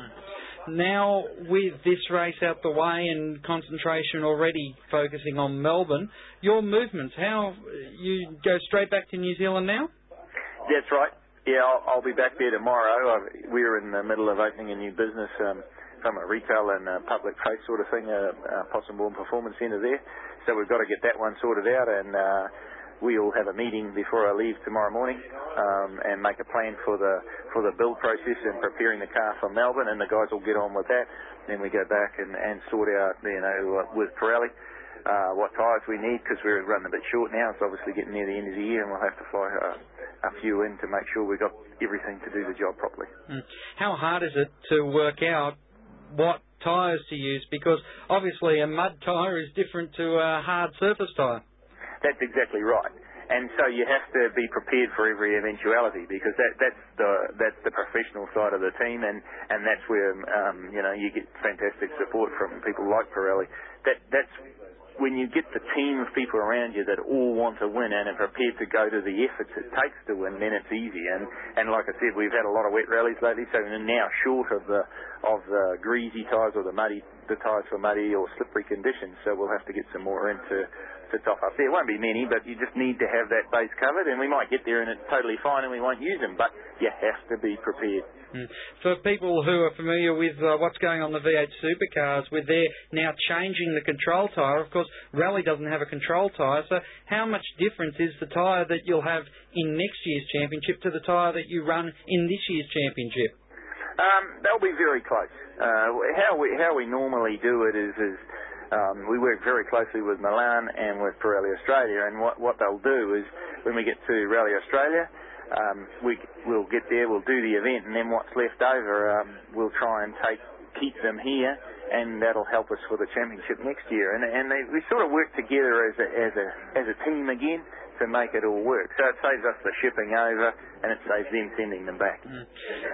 Now, with this race out the way and concentration already focusing on Melbourne, your movements, how you go straight back to New Zealand now? That's right. Yeah, I'll, I'll be back there tomorrow. I, we're in the middle of opening a new business um, from a retail and a public place sort of thing, a, a Possumbourne Performance Centre there. So we've got to get that one sorted out, and uh, we'll have a meeting before I leave tomorrow morning um, and make a plan for the for the build process and preparing the car for Melbourne, and the guys will get on with that. Then we go back and, and sort out, you know, with Pirelli uh, what tyres we need, because we're running a bit short now. It's obviously getting near the end of the year, and we'll have to fly uh, a few in to make sure we've got everything to do the job properly. Mm. How hard is it to work out what tyres to use? Because obviously a mud tyre is different to a hard surface tyre. That's exactly right. And so you have to be prepared for every eventuality, because that, that's the that's the professional side of the team, and, and that's where um, you know you get fantastic support from people like Pirelli. That that's when you get the team of people around you that all want to win and are prepared to go to the efforts it takes to win, then it's easy. And and like I said, we've had a lot of wet rallies lately, so we're now short of the of the greasy tyres or the muddy the tyres for muddy or slippery conditions. So we'll have to get some more into. to top up. There won't be many, but you just need to have that base covered, and we might get there and it's totally fine and we won't use them, but you have to be prepared. Mm. For people who are familiar with uh, what's going on in the V eight supercars, with they're now changing the control tyre, of course, Rally doesn't have a control tyre, so how much difference is the tyre that you'll have in next year's championship to the tyre that you run in this year's championship? Um, they'll be very close. Uh, how we how we normally do it is is Um, we work very closely with Milan and with Pirelli Australia, and what, what they'll do is when we get to Rally Australia, um, we, we'll get there, we'll do the event, and then what's left over, um, we'll try and take keep them here, and that'll help us for the championship next year. And, and they, we sort of work together as a, as a as a team again to make it all work. So it saves us the shipping over, and it saves them sending them back. Mm.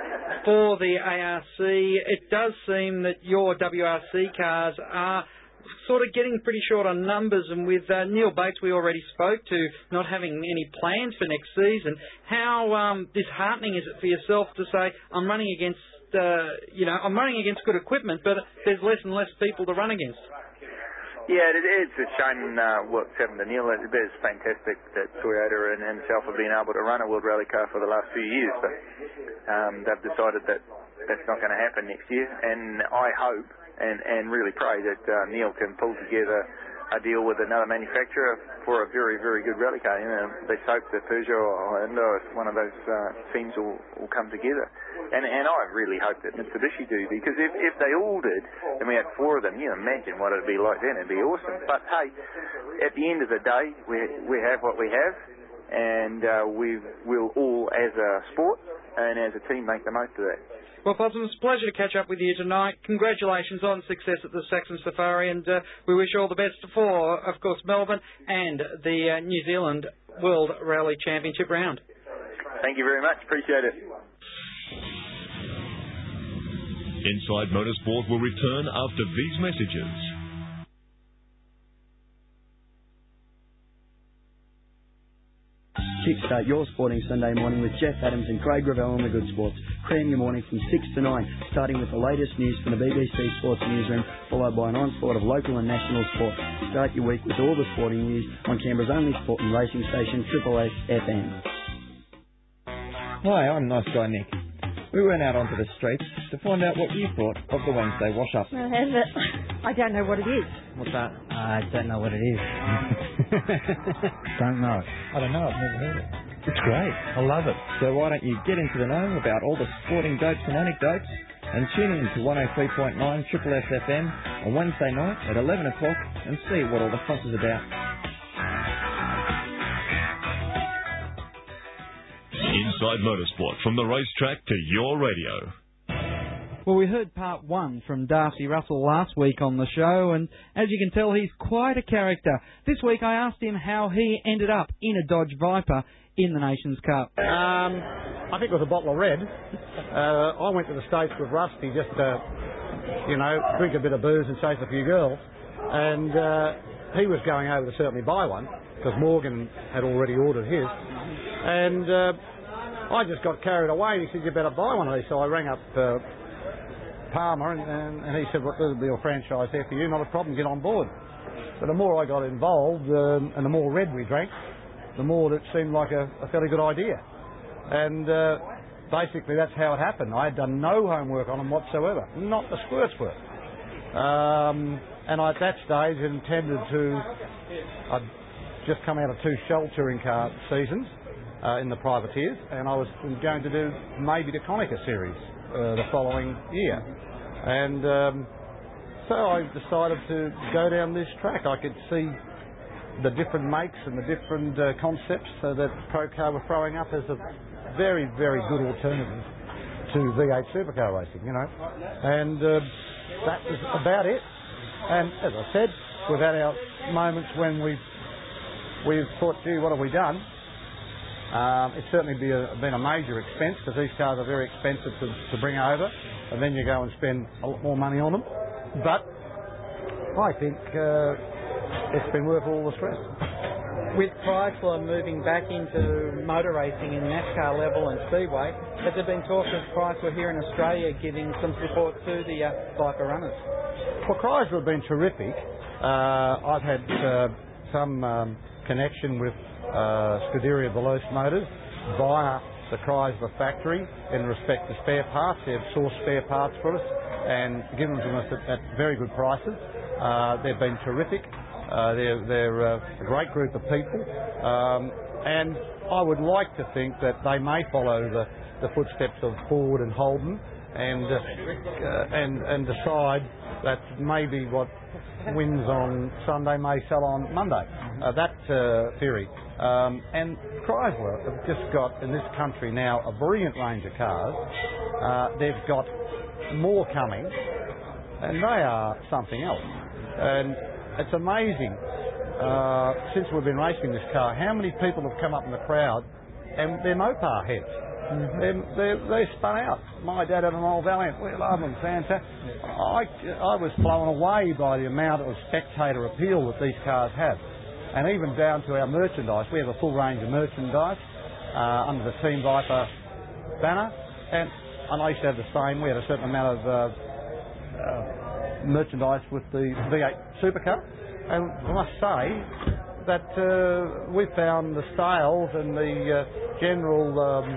For the A R C, it does seem that your W R C cars are sort of getting pretty short on numbers, and with uh, Neil Bates we already spoke to not having any plans for next season, how um, disheartening is it for yourself to say, I'm running against, uh, you know, I'm running against good equipment, but there's less and less people to run against? Yeah, it, it's a shame uh, what's happened to Neil. It is fantastic that Toyota and himself have been able to run a World Rally Car for the last few years, but um, they've decided that that's not going to happen next year, and I hope and, and really pray that uh, Neil can pull together a deal with another manufacturer for a very, very good rally car. You know, let's hope that Peugeot or Honda or one of those uh, teams will, will come together. And, and I really hope that Mitsubishi do, because if, if they all did, and we had four of them, you imagine what it'd be like then. It'd be awesome. But hey, at the end of the day, we we have what we have, and uh, we will all, as a sport and as a team, make the most of that. Well, Possum, it's a pleasure to catch up with you tonight. Congratulations on success at the Saxon Safari, and uh, we wish you all the best for, of course, Melbourne and the uh, New Zealand World Rally Championship round. Thank you very much. Appreciate it. Inside Motorsport will return after these messages. Kickstart your sporting Sunday morning with Jeff Adams and Craig Gravel on the Good Sports. Cram your morning from six to nine, starting with the latest news from the B B C Sports Newsroom, followed by an onslaught of local and national sport. Start your week with all the sporting news on Canberra's only sport and racing station, Triple S F M. Hi, I'm Nice Guy Nick. We went out onto the streets to find out what you thought of the Wednesday wash-up. I have it. I don't know what it is. What's that? I don't know what it is. Don't know. I don't know. I've never heard it. It's great. I love it. So why don't you get into the know about all the sporting dopes and anecdotes and tune in to one oh three point nine Triple S F M on Wednesday night at eleven o'clock and see what all the fuss is about. Inside Motorsport, from the racetrack to your radio. Well, we heard part one from Darcy Russell last week on the show, and as you can tell, he's quite a character. This week I asked him how he ended up in a Dodge Viper in the Nations Cup. Um, I think it was a bottle of red. Uh, I went to the States with Rusty just to, you know, drink a bit of booze and chase a few girls, and uh, he was going over to certainly buy one, because Morgan had already ordered his, and uh, I just got carried away. He said, you better buy one of these. So I rang up uh, Palmer, and, and, and he said, well, there'll be a franchise there for you, not a problem, get on board. But the more I got involved, um, and the more red we drank, the more it seemed like a, a fairly good idea. And uh, basically that's how it happened. I had done no homework on them whatsoever, not the squirts were. Um, and I, at that stage, intended to, I'd just come out of two shell touring car seasons uh, in the privateers, and I was going to do maybe the Konica series uh, the following year. And um, so I decided to go down this track. I could see the different makes and the different uh, concepts uh, that Procar were throwing up as a very, very good alternative to V eight supercar racing, you know. And uh, that was about it. And as I said, we've had our moments when we've, we've thought, gee, what have we done? Um, it's certainly be a, been a major expense, because these cars are very expensive to, to bring over, and then you go and spend a lot more money on them. But I think uh, it's been worth all the stress. With Chrysler moving back into motor racing in NASCAR level and Speedway, has there been talk of Chrysler here in Australia giving some support to the uh, Viper runners? Well, Chrysler have been terrific. Uh, I've had uh, some um, connection with uh, Scuderia Veloce Motors via the Chrysler factory in respect to spare parts. They've sourced spare parts for us and given them to us at, at very good prices. Uh, they've been terrific. Uh, they're they're uh, a great group of people, um, and I would like to think that they may follow the, the footsteps of Ford and Holden, and uh, uh, and and decide that maybe what wins on Sunday may sell on Monday. Uh, that uh, theory. Um, and Chrysler have just got in this country now a brilliant range of cars. Uh, they've got more coming, and they are something else. And it's amazing, uh, since we've been racing this car, how many people have come up in the crowd and they're Mopar heads. Mm-hmm. They're, they're, they're spun out. My dad had an old Valiant. We love them, fantastic. I, I was blown away by the amount of spectator appeal that these cars have. And even down to our merchandise. We have a full range of merchandise uh, under the Team Viper banner. And, and I used to have the same. We had a certain amount of uh, uh, merchandise with the V eight supercar. And I must say that uh, we found the sales and the uh, general um,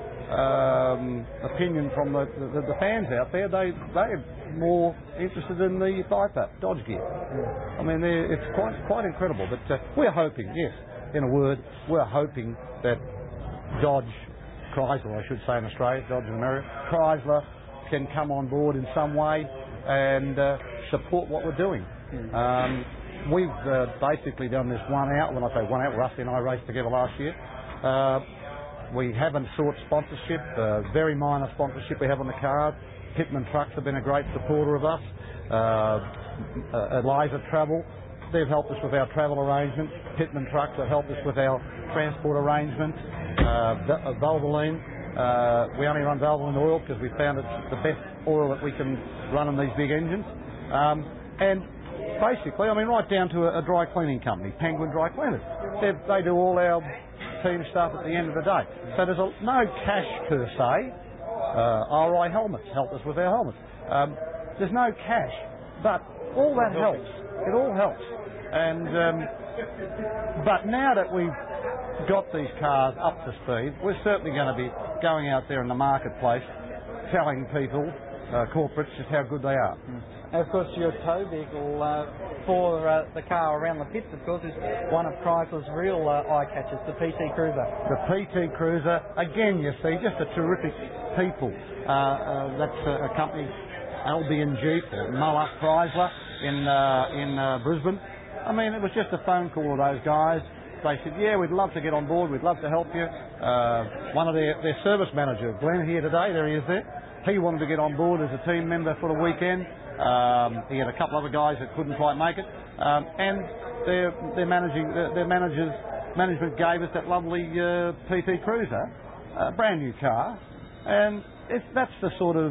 um, opinion from the, the, the fans out there, they, they're more interested in the Viper Dodge gear. I mean, it's quite quite incredible. But uh, we're hoping, yes, in a word, we're hoping that Dodge, Chrysler, I should say in Australia, Dodge in America, Chrysler can come on board in some way and uh, support what we're doing. Um, we've uh, basically done this one out. When I say one out, Rusty and I raced together last year. Uh, we haven't sought sponsorship, uh, very minor sponsorship we have on the card. Pitman Trucks have been a great supporter of us. Uh, uh, Eliza Travel, they've helped us with our travel arrangements. Pitman Trucks have helped us with our transport arrangements. Uh, Valvoline, uh, we only run Valvoline oil because we found it's the best oil that we can run on these big engines. Um, and basically, I mean, right down to a, a dry cleaning company, Penguin Dry Cleaners. They, they do all our team stuff at the end of the day. So there's a, no cash per se. Uh, R I Helmets help us with our helmets. Um, there's no cash, but all that helps. It all helps. And um, but now that we've got these cars up to speed, we're certainly going to be going out there in the marketplace telling people, uh, corporates, just how good they are. Mm. And of course, your tow vehicle uh, for uh, the car around the pits, of course, is one of Chrysler's real uh, eye catchers, the P T Cruiser. The P T Cruiser, again, you see, just a terrific people. Uh, uh, that's a, a company, Albion Jeep, or Muller Chrysler in uh, in uh, Brisbane. I mean, it was just a phone call to those guys. They said, yeah, we'd love to get on board, we'd love to help you. Uh, one of their, their service managers, Glenn, here today, there he is there, he wanted to get on board as a team member for the weekend. Um, he had a couple other guys that couldn't quite make it, um, and their their managing their, their managers management gave us that lovely uh, P T Cruiser, a brand new car, and it's, that's the sort of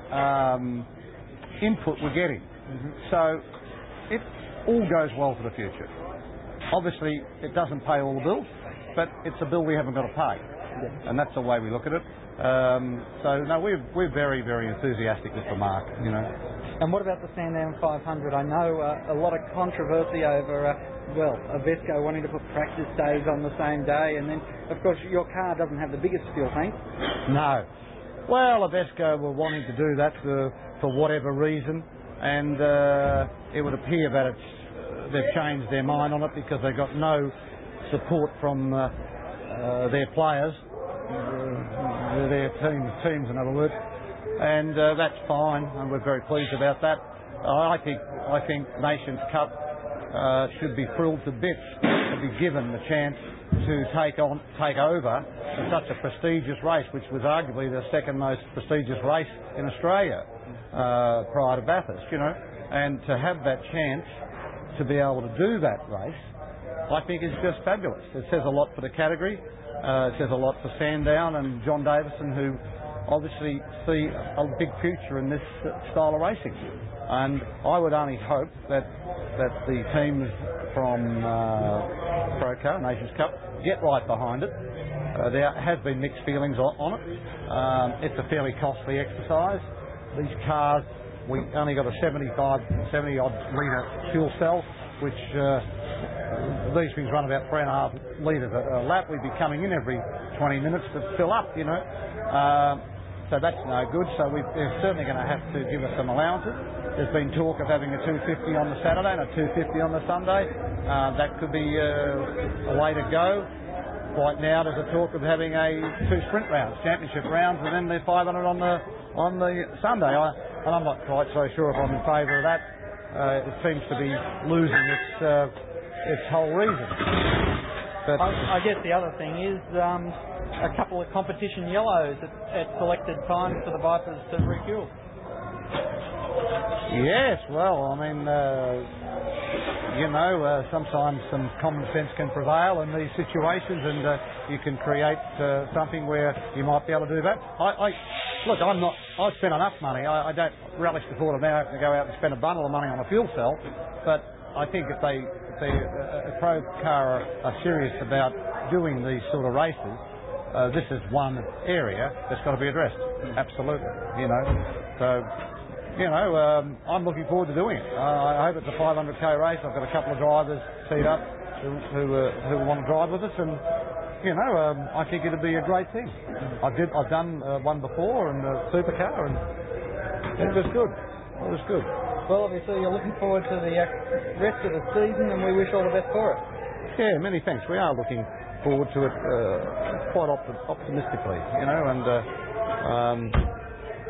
um, input we're getting. Mm-hmm. So it all goes well for the future. Obviously, it doesn't pay all the bills, but it's a bill we haven't got to pay, yeah. And that's the way we look at it. Um, so no, we're we're very very enthusiastic with the market, you know. And what about the Sandown five hundred? I know uh, a lot of controversy over, uh, well, Avesco wanting to put practice days on the same day, and then, of course, your car doesn't have the biggest fuel tank. No. Well, Avesco were wanting to do that for, for whatever reason, and uh, it would appear that it's, uh, they've changed their mind on it because they got no support from uh, uh, their players, uh, their teams, teams, in other words. And uh, that's fine, and we're very pleased about that. I think I think Nations Cup uh, should be thrilled to bits to be given the chance to take on take over such a prestigious race, which was arguably the second most prestigious race in Australia uh, prior to Bathurst, you know. And to have that chance to be able to do that race, I think is just fabulous. It says a lot for the category. Uh, it says a lot for Sandown and John Davison, who obviously see a big future in this style of racing, and I would only hope that that the teams from uh, Procar, Nations Cup, get right behind it. Uh, there has been mixed feelings on, on it. Um, it's a fairly costly exercise. These cars, we only got a seventy-five, seventy odd litre fuel cell, which uh, these things run about three and a half litres a, a lap. We'd be coming in every twenty minutes to fill up, you know. Uh, So that's no good, so we've, they're certainly going to have to give us some allowances. There's been talk of having a two fifty on the Saturday and a two fifty on the Sunday. Uh, that could be uh, a way to go. Right now there's a talk of having a two sprint rounds, championship rounds, and then the five hundred on the on the Sunday. I, and I'm not quite so sure if I'm in favour of that. Uh, it seems to be losing its, uh, its whole reason. But I, I guess the other thing is um, a couple of competition yellows at, at selected times for the Vipers to refuel. Yes, well, I mean, uh, you know, uh, sometimes some common sense can prevail in these situations, and uh, you can create uh, something where you might be able to do that. I, I look, I'm not. I've spent enough money. I, I don't relish the thought of now having to go out and spend a bundle of money on a fuel cell, but I think if they, if they uh, Procar are, are serious about doing these sort of races, uh, this is one area that's got to be addressed. Absolutely, you know. So, you know, um, I'm looking forward to doing it. Uh, I hope it's a five hundred K race. I've got a couple of drivers teed up who who, uh, who want to drive with us, and you know, um, I think it'll be a great thing. I did. I've done uh, one before in the supercar, and it was good. It was good. Well, obviously you're looking forward to the rest of the season, and we wish all the best for it. Yeah, many thanks. We are looking forward to it uh, quite opti- optimistically, you know, and uh, um,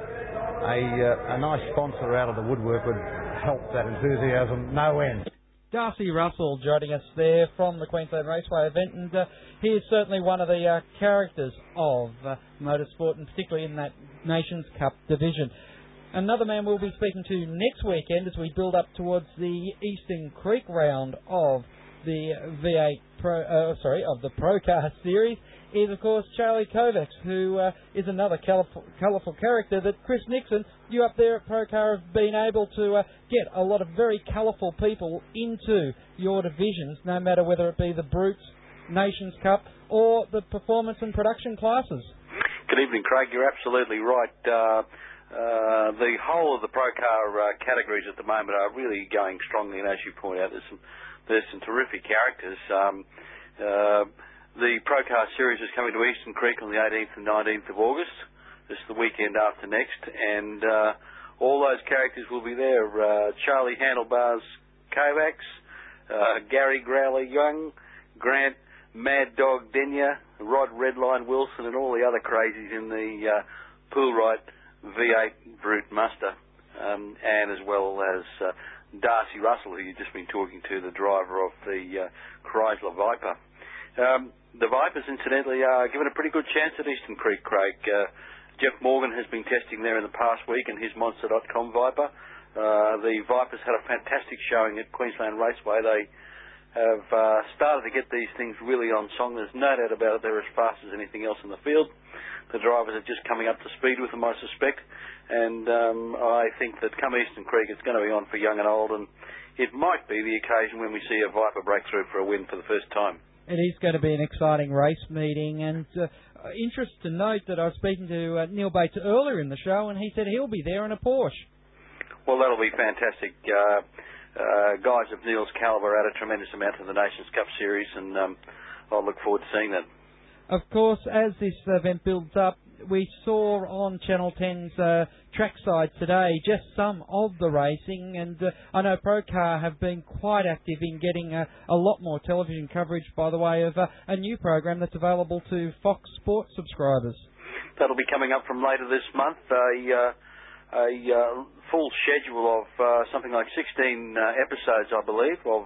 a, uh, a nice sponsor out of the woodwork would help that enthusiasm no end. Darcy Russell joining us there from the Queensland Raceway event, and uh, he is certainly one of the uh, characters of uh, motorsport, and particularly in that Nations Cup division. Another man we'll be speaking to next weekend as we build up towards the Eastern Creek round of the V eight Pro, uh, sorry, of the Pro Car Series is, of course, Charlie Kovacs, who uh, is another colourful, colourful character that Chris Nixon, you up there at Pro Car, have been able to uh, get a lot of very colourful people into your divisions, no matter whether it be the Brutes, Nations Cup, or the performance and production classes. Good evening, Craig. You're absolutely right. Uh, uh, the whole of the Pro Car uh, categories at the moment are really going strongly, and as you point out, there's some there's some terrific characters. Um, uh, the Pro Car Series is coming to Eastern Creek on the eighteenth and nineteenth of August. This is the weekend after next, and uh, all those characters will be there. Uh, Charlie Handlebars Kovacs, uh, Gary Growler Young, Grant Mad Dog Denya, Rod Redline Wilson, and all the other crazies in the uh, Poolright V eight Brute Muster, um, and as well as uh, Darcy Russell, who you've just been talking to, the driver of the uh, Chrysler Viper. Um, the Vipers, incidentally, are given a pretty good chance at Eastern Creek, Craig. Uh, Jeff Morgan has been testing there in the past week in his Monster dot com Viper. Uh, the Vipers had a fantastic showing at Queensland Raceway. They have uh, started to get these things really on song. There's no doubt about it. They're as fast as anything else in the field. The drivers are just coming up to speed with them, I suspect. And um, I think that come Eastern Creek, it's going to be on for young and old. And it might be the occasion when we see a Viper break through for a win for the first time. It is going to be an exciting race meeting. And uh, interest to note that I was speaking to uh, Neil Bates earlier in the show, and he said he'll be there in a Porsche. Well, that'll be fantastic. Uh, uh, guys of Neil's calibre add a tremendous amount to the Nations Cup Series, and um, I'll look forward to seeing that. Of course, as this event builds up, we saw on Channel ten's uh, trackside today just some of the racing, and uh, I know Procar have been quite active in getting uh, a lot more television coverage by the way of uh, a new program that's available to Fox Sports subscribers. That'll be coming up from later this month, a, uh, a uh, full schedule of uh, something like sixteen uh, episodes, I believe, of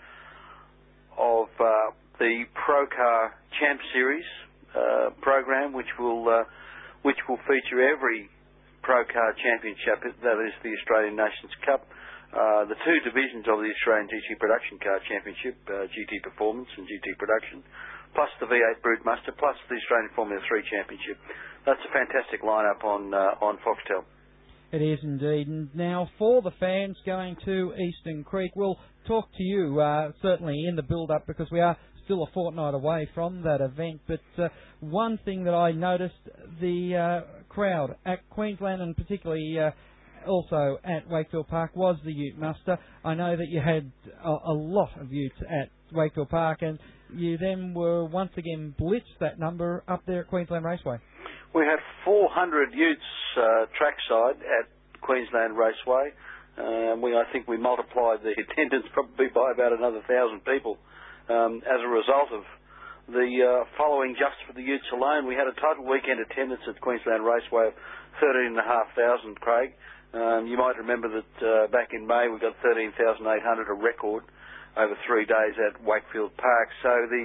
uh, of uh, the Procar Champ Series uh, program, which will uh, which will feature every Procar Championship, that is the Australian Nations Cup, uh, the two divisions of the Australian G T Production Car Championship, uh, G T Performance and G T Production, plus the V eight Brute Muster, plus the Australian Formula three Championship. That's a fantastic lineup on uh, on Foxtel. It is indeed. And now for the fans going to Eastern Creek, we'll talk to you uh, certainly in the build-up because we are still a fortnight away from that event. But uh, one thing that I noticed, the uh, crowd at Queensland and particularly uh, also at Wakefield Park was the Ute Muster. I know that you had a, a lot of Utes at Wakefield Park, and you then were once again blitzed that number up there at Queensland Raceway. We had four hundred Utes uh, trackside at Queensland Raceway. Uh, we, I think we multiplied the attendance probably by about another thousand people. Um, as a result of the uh, following, just for the Utes alone, we had a total weekend attendance at Queensland Raceway of thirteen and a half thousand, Craig. Um, you might remember that uh, back in May we got thirteen thousand eight hundred, a record, over three days at Wakefield Park. So the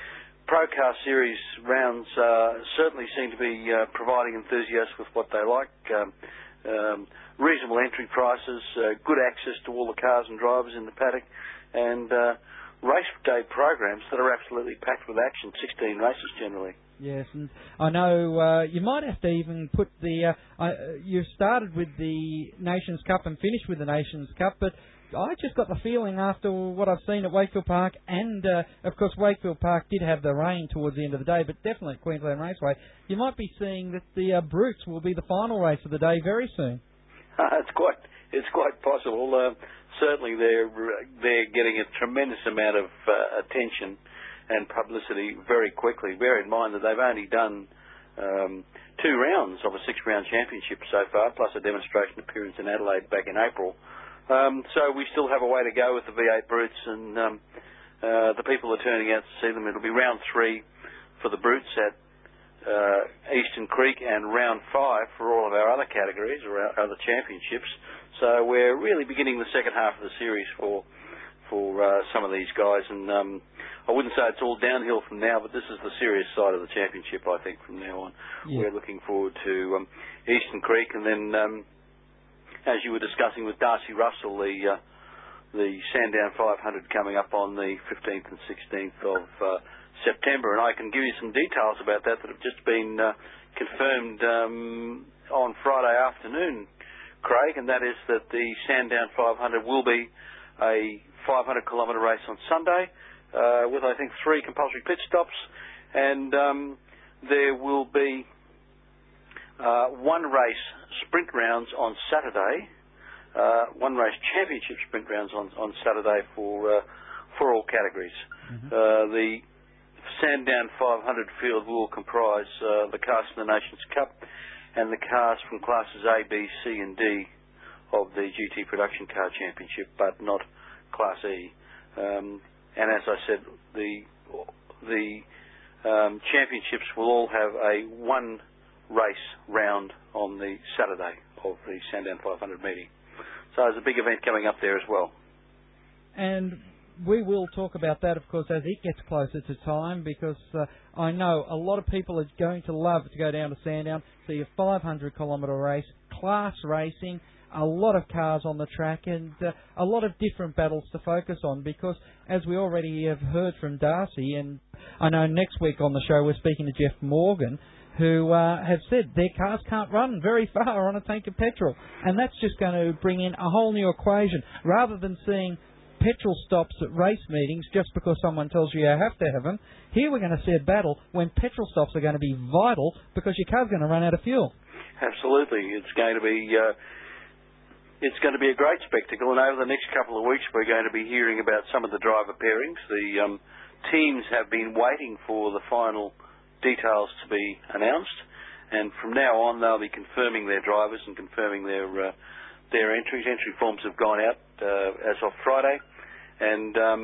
Procar Series rounds uh, certainly seem to be uh, providing enthusiasts with what they like. Um, um, reasonable entry prices, uh, good access to all the cars and drivers in the paddock, and uh, race day programs that are absolutely packed with action, sixteen races generally. Yes, and I know uh, you might have to even put the... Uh, uh, you started with the Nations Cup and finished with the Nations Cup, but I just got the feeling after what I've seen at Wakefield Park, and uh, of course Wakefield Park did have the rain towards the end of the day, but definitely at Queensland Raceway, you might be seeing that the uh, Brutes will be the final race of the day very soon. Uh, it's quite it's quite possible. Uh, certainly they're, they're getting a tremendous amount of uh, attention and publicity very quickly. Bear in mind that they've only done um, two rounds of a six-round championship so far, plus a demonstration appearance in Adelaide back in April. Um, so we still have a way to go with the V eight Brutes, and um, uh, the people are turning out to see them. It'll be round three for the Brutes at uh, Eastern Creek, and round five for all of our other categories or our other championships. So we're really beginning the second half of the series for for uh, some of these guys. And um, I wouldn't say it's all downhill from now, but this is the serious side of the championship, I think, from now on. Yeah. We're looking forward to um, Eastern Creek, and then, um, as you were discussing with Darcy Russell, the uh, the Sandown five hundred coming up on the fifteenth and sixteenth of uh, September, and I can give you some details about that that have just been uh, confirmed um, on Friday afternoon, Craig, and that is that the Sandown five hundred will be a five hundred kilometre race on Sunday uh, with, I think, three compulsory pit stops, and um, there will be uh, one race sprint rounds on Saturday. Uh, one race championship sprint rounds on, on Saturday for uh, for all categories. Mm-hmm. Uh, the Sandown five hundred field will comprise uh, the cars from the Nations Cup and the cars from classes A, B, C and D of the G T Production Car Championship, but not Class E. Um, and as I said, the the um, championships will all have a one race round on the Saturday of the Sandown five hundred meeting. So there's a big event coming up there as well. And we will talk about that, of course, as it gets closer to time, because uh, I know a lot of people are going to love to go down to Sandown, see a five hundred kilometre race, class racing, a lot of cars on the track, and uh, a lot of different battles to focus on, because as we already have heard from Darcy, and I know next week on the show we're speaking to Jeff Morgan, who uh, have said their cars can't run very far on a tank of petrol. And that's just going to bring in a whole new equation. Rather than seeing petrol stops at race meetings just because someone tells you you have to have them, here we're going to see a battle when petrol stops are going to be vital because your car's going to run out of fuel. Absolutely. It's going to be... Uh, it's going to be a great spectacle, and over the next couple of weeks we're going to be hearing about some of the driver pairings. The um, teams have been waiting for the final details to be announced, and from now on they'll be confirming their drivers and confirming their uh, their entries. Entry forms have gone out uh, as of Friday, and um,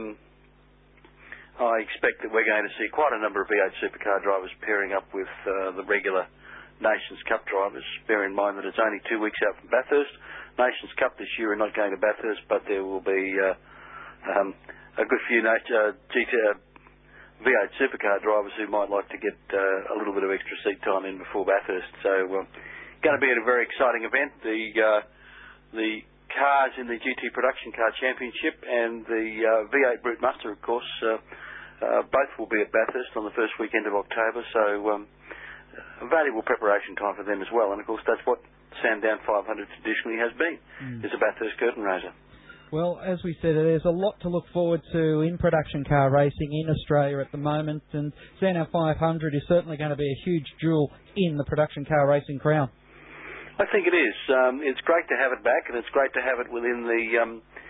I expect that we're going to see quite a number of V eight supercar drivers pairing up with uh, the regular Nations Cup drivers. Bear in mind that it's only two weeks out from Bathurst. Nations Cup this year are not going to Bathurst, but there will be uh, um, a good few uh, G T, uh, V eight supercar drivers who might like to get uh, a little bit of extra seat time in before Bathurst. So, uh, going to be a very exciting event. The uh, the cars in the G T Production Car Championship and the uh, V eight Brute Muster, of course, uh, uh, both will be at Bathurst on the first weekend of October. So, um, a valuable preparation time for them as well. And of course, that's what Sandown five hundred traditionally has been, mm. is a Bathurst curtain raiser. Well, as we said, there's a lot to look forward to in production car racing in Australia at the moment, and Sandown five hundred is certainly going to be a huge jewel in the production car racing crown. I think it is. Um, it's great to have it back, and it's great to have it within the um,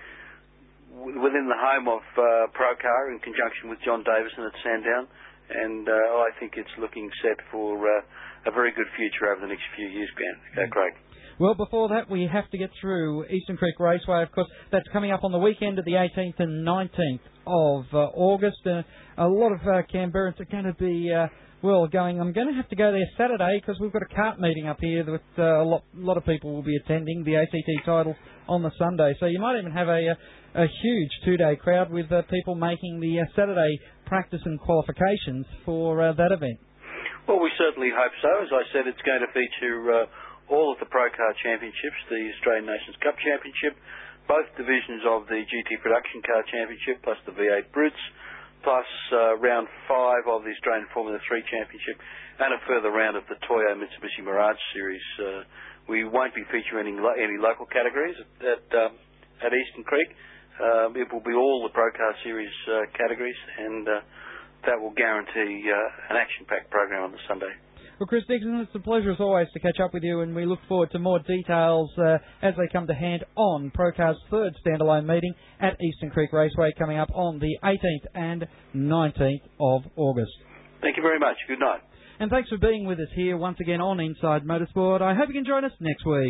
w- within the home of uh, Procar in conjunction with John Davison at Sandown, and uh, I think it's looking set for uh, a very good future over the next few years, Grant, uh, Craig. Well, before that, we have to get through Eastern Creek Raceway. Of course, that's coming up on the weekend of the eighteenth and nineteenth of uh, August. Uh, a lot of uh, Canberrans are going to be, uh, well, going, I'm going to have to go there Saturday because we've got a kart meeting up here that uh, a lot, lot of people will be attending, the A C T title on the Sunday. So you might even have a, a, a huge two-day crowd with uh, people making the uh, Saturday practice and qualifications for uh, that event. Well, we certainly hope so. As I said, it's going to feature... Uh, all of the Procar Championships, the Australian Nations Cup Championship, both divisions of the G T Production Car Championship, plus the V eight Brutes, plus uh, round five of the Australian Formula three Championship, and a further round of the Toyo Mitsubishi Mirage Series. Uh, we won't be featuring any, lo- any local categories at, um, at Eastern Creek. Um, it will be all the Procar Series uh, categories, and uh, that will guarantee uh, an action-packed program on the Sunday. Well, Chris Dixon, it's a pleasure as always to catch up with you, and we look forward to more details uh, as they come to hand on Procar's third standalone meeting at Eastern Creek Raceway coming up on the eighteenth and nineteenth of August. Thank you very much. Good night. And thanks for being with us here once again on Inside Motorsport. I hope you can join us next week.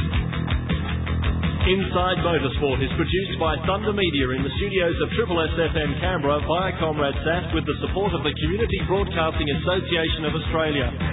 Inside Motorsport is produced by Thunder Media in the studios of Triple S F M Canberra via Comrade S A F with the support of the Community Broadcasting Association of Australia.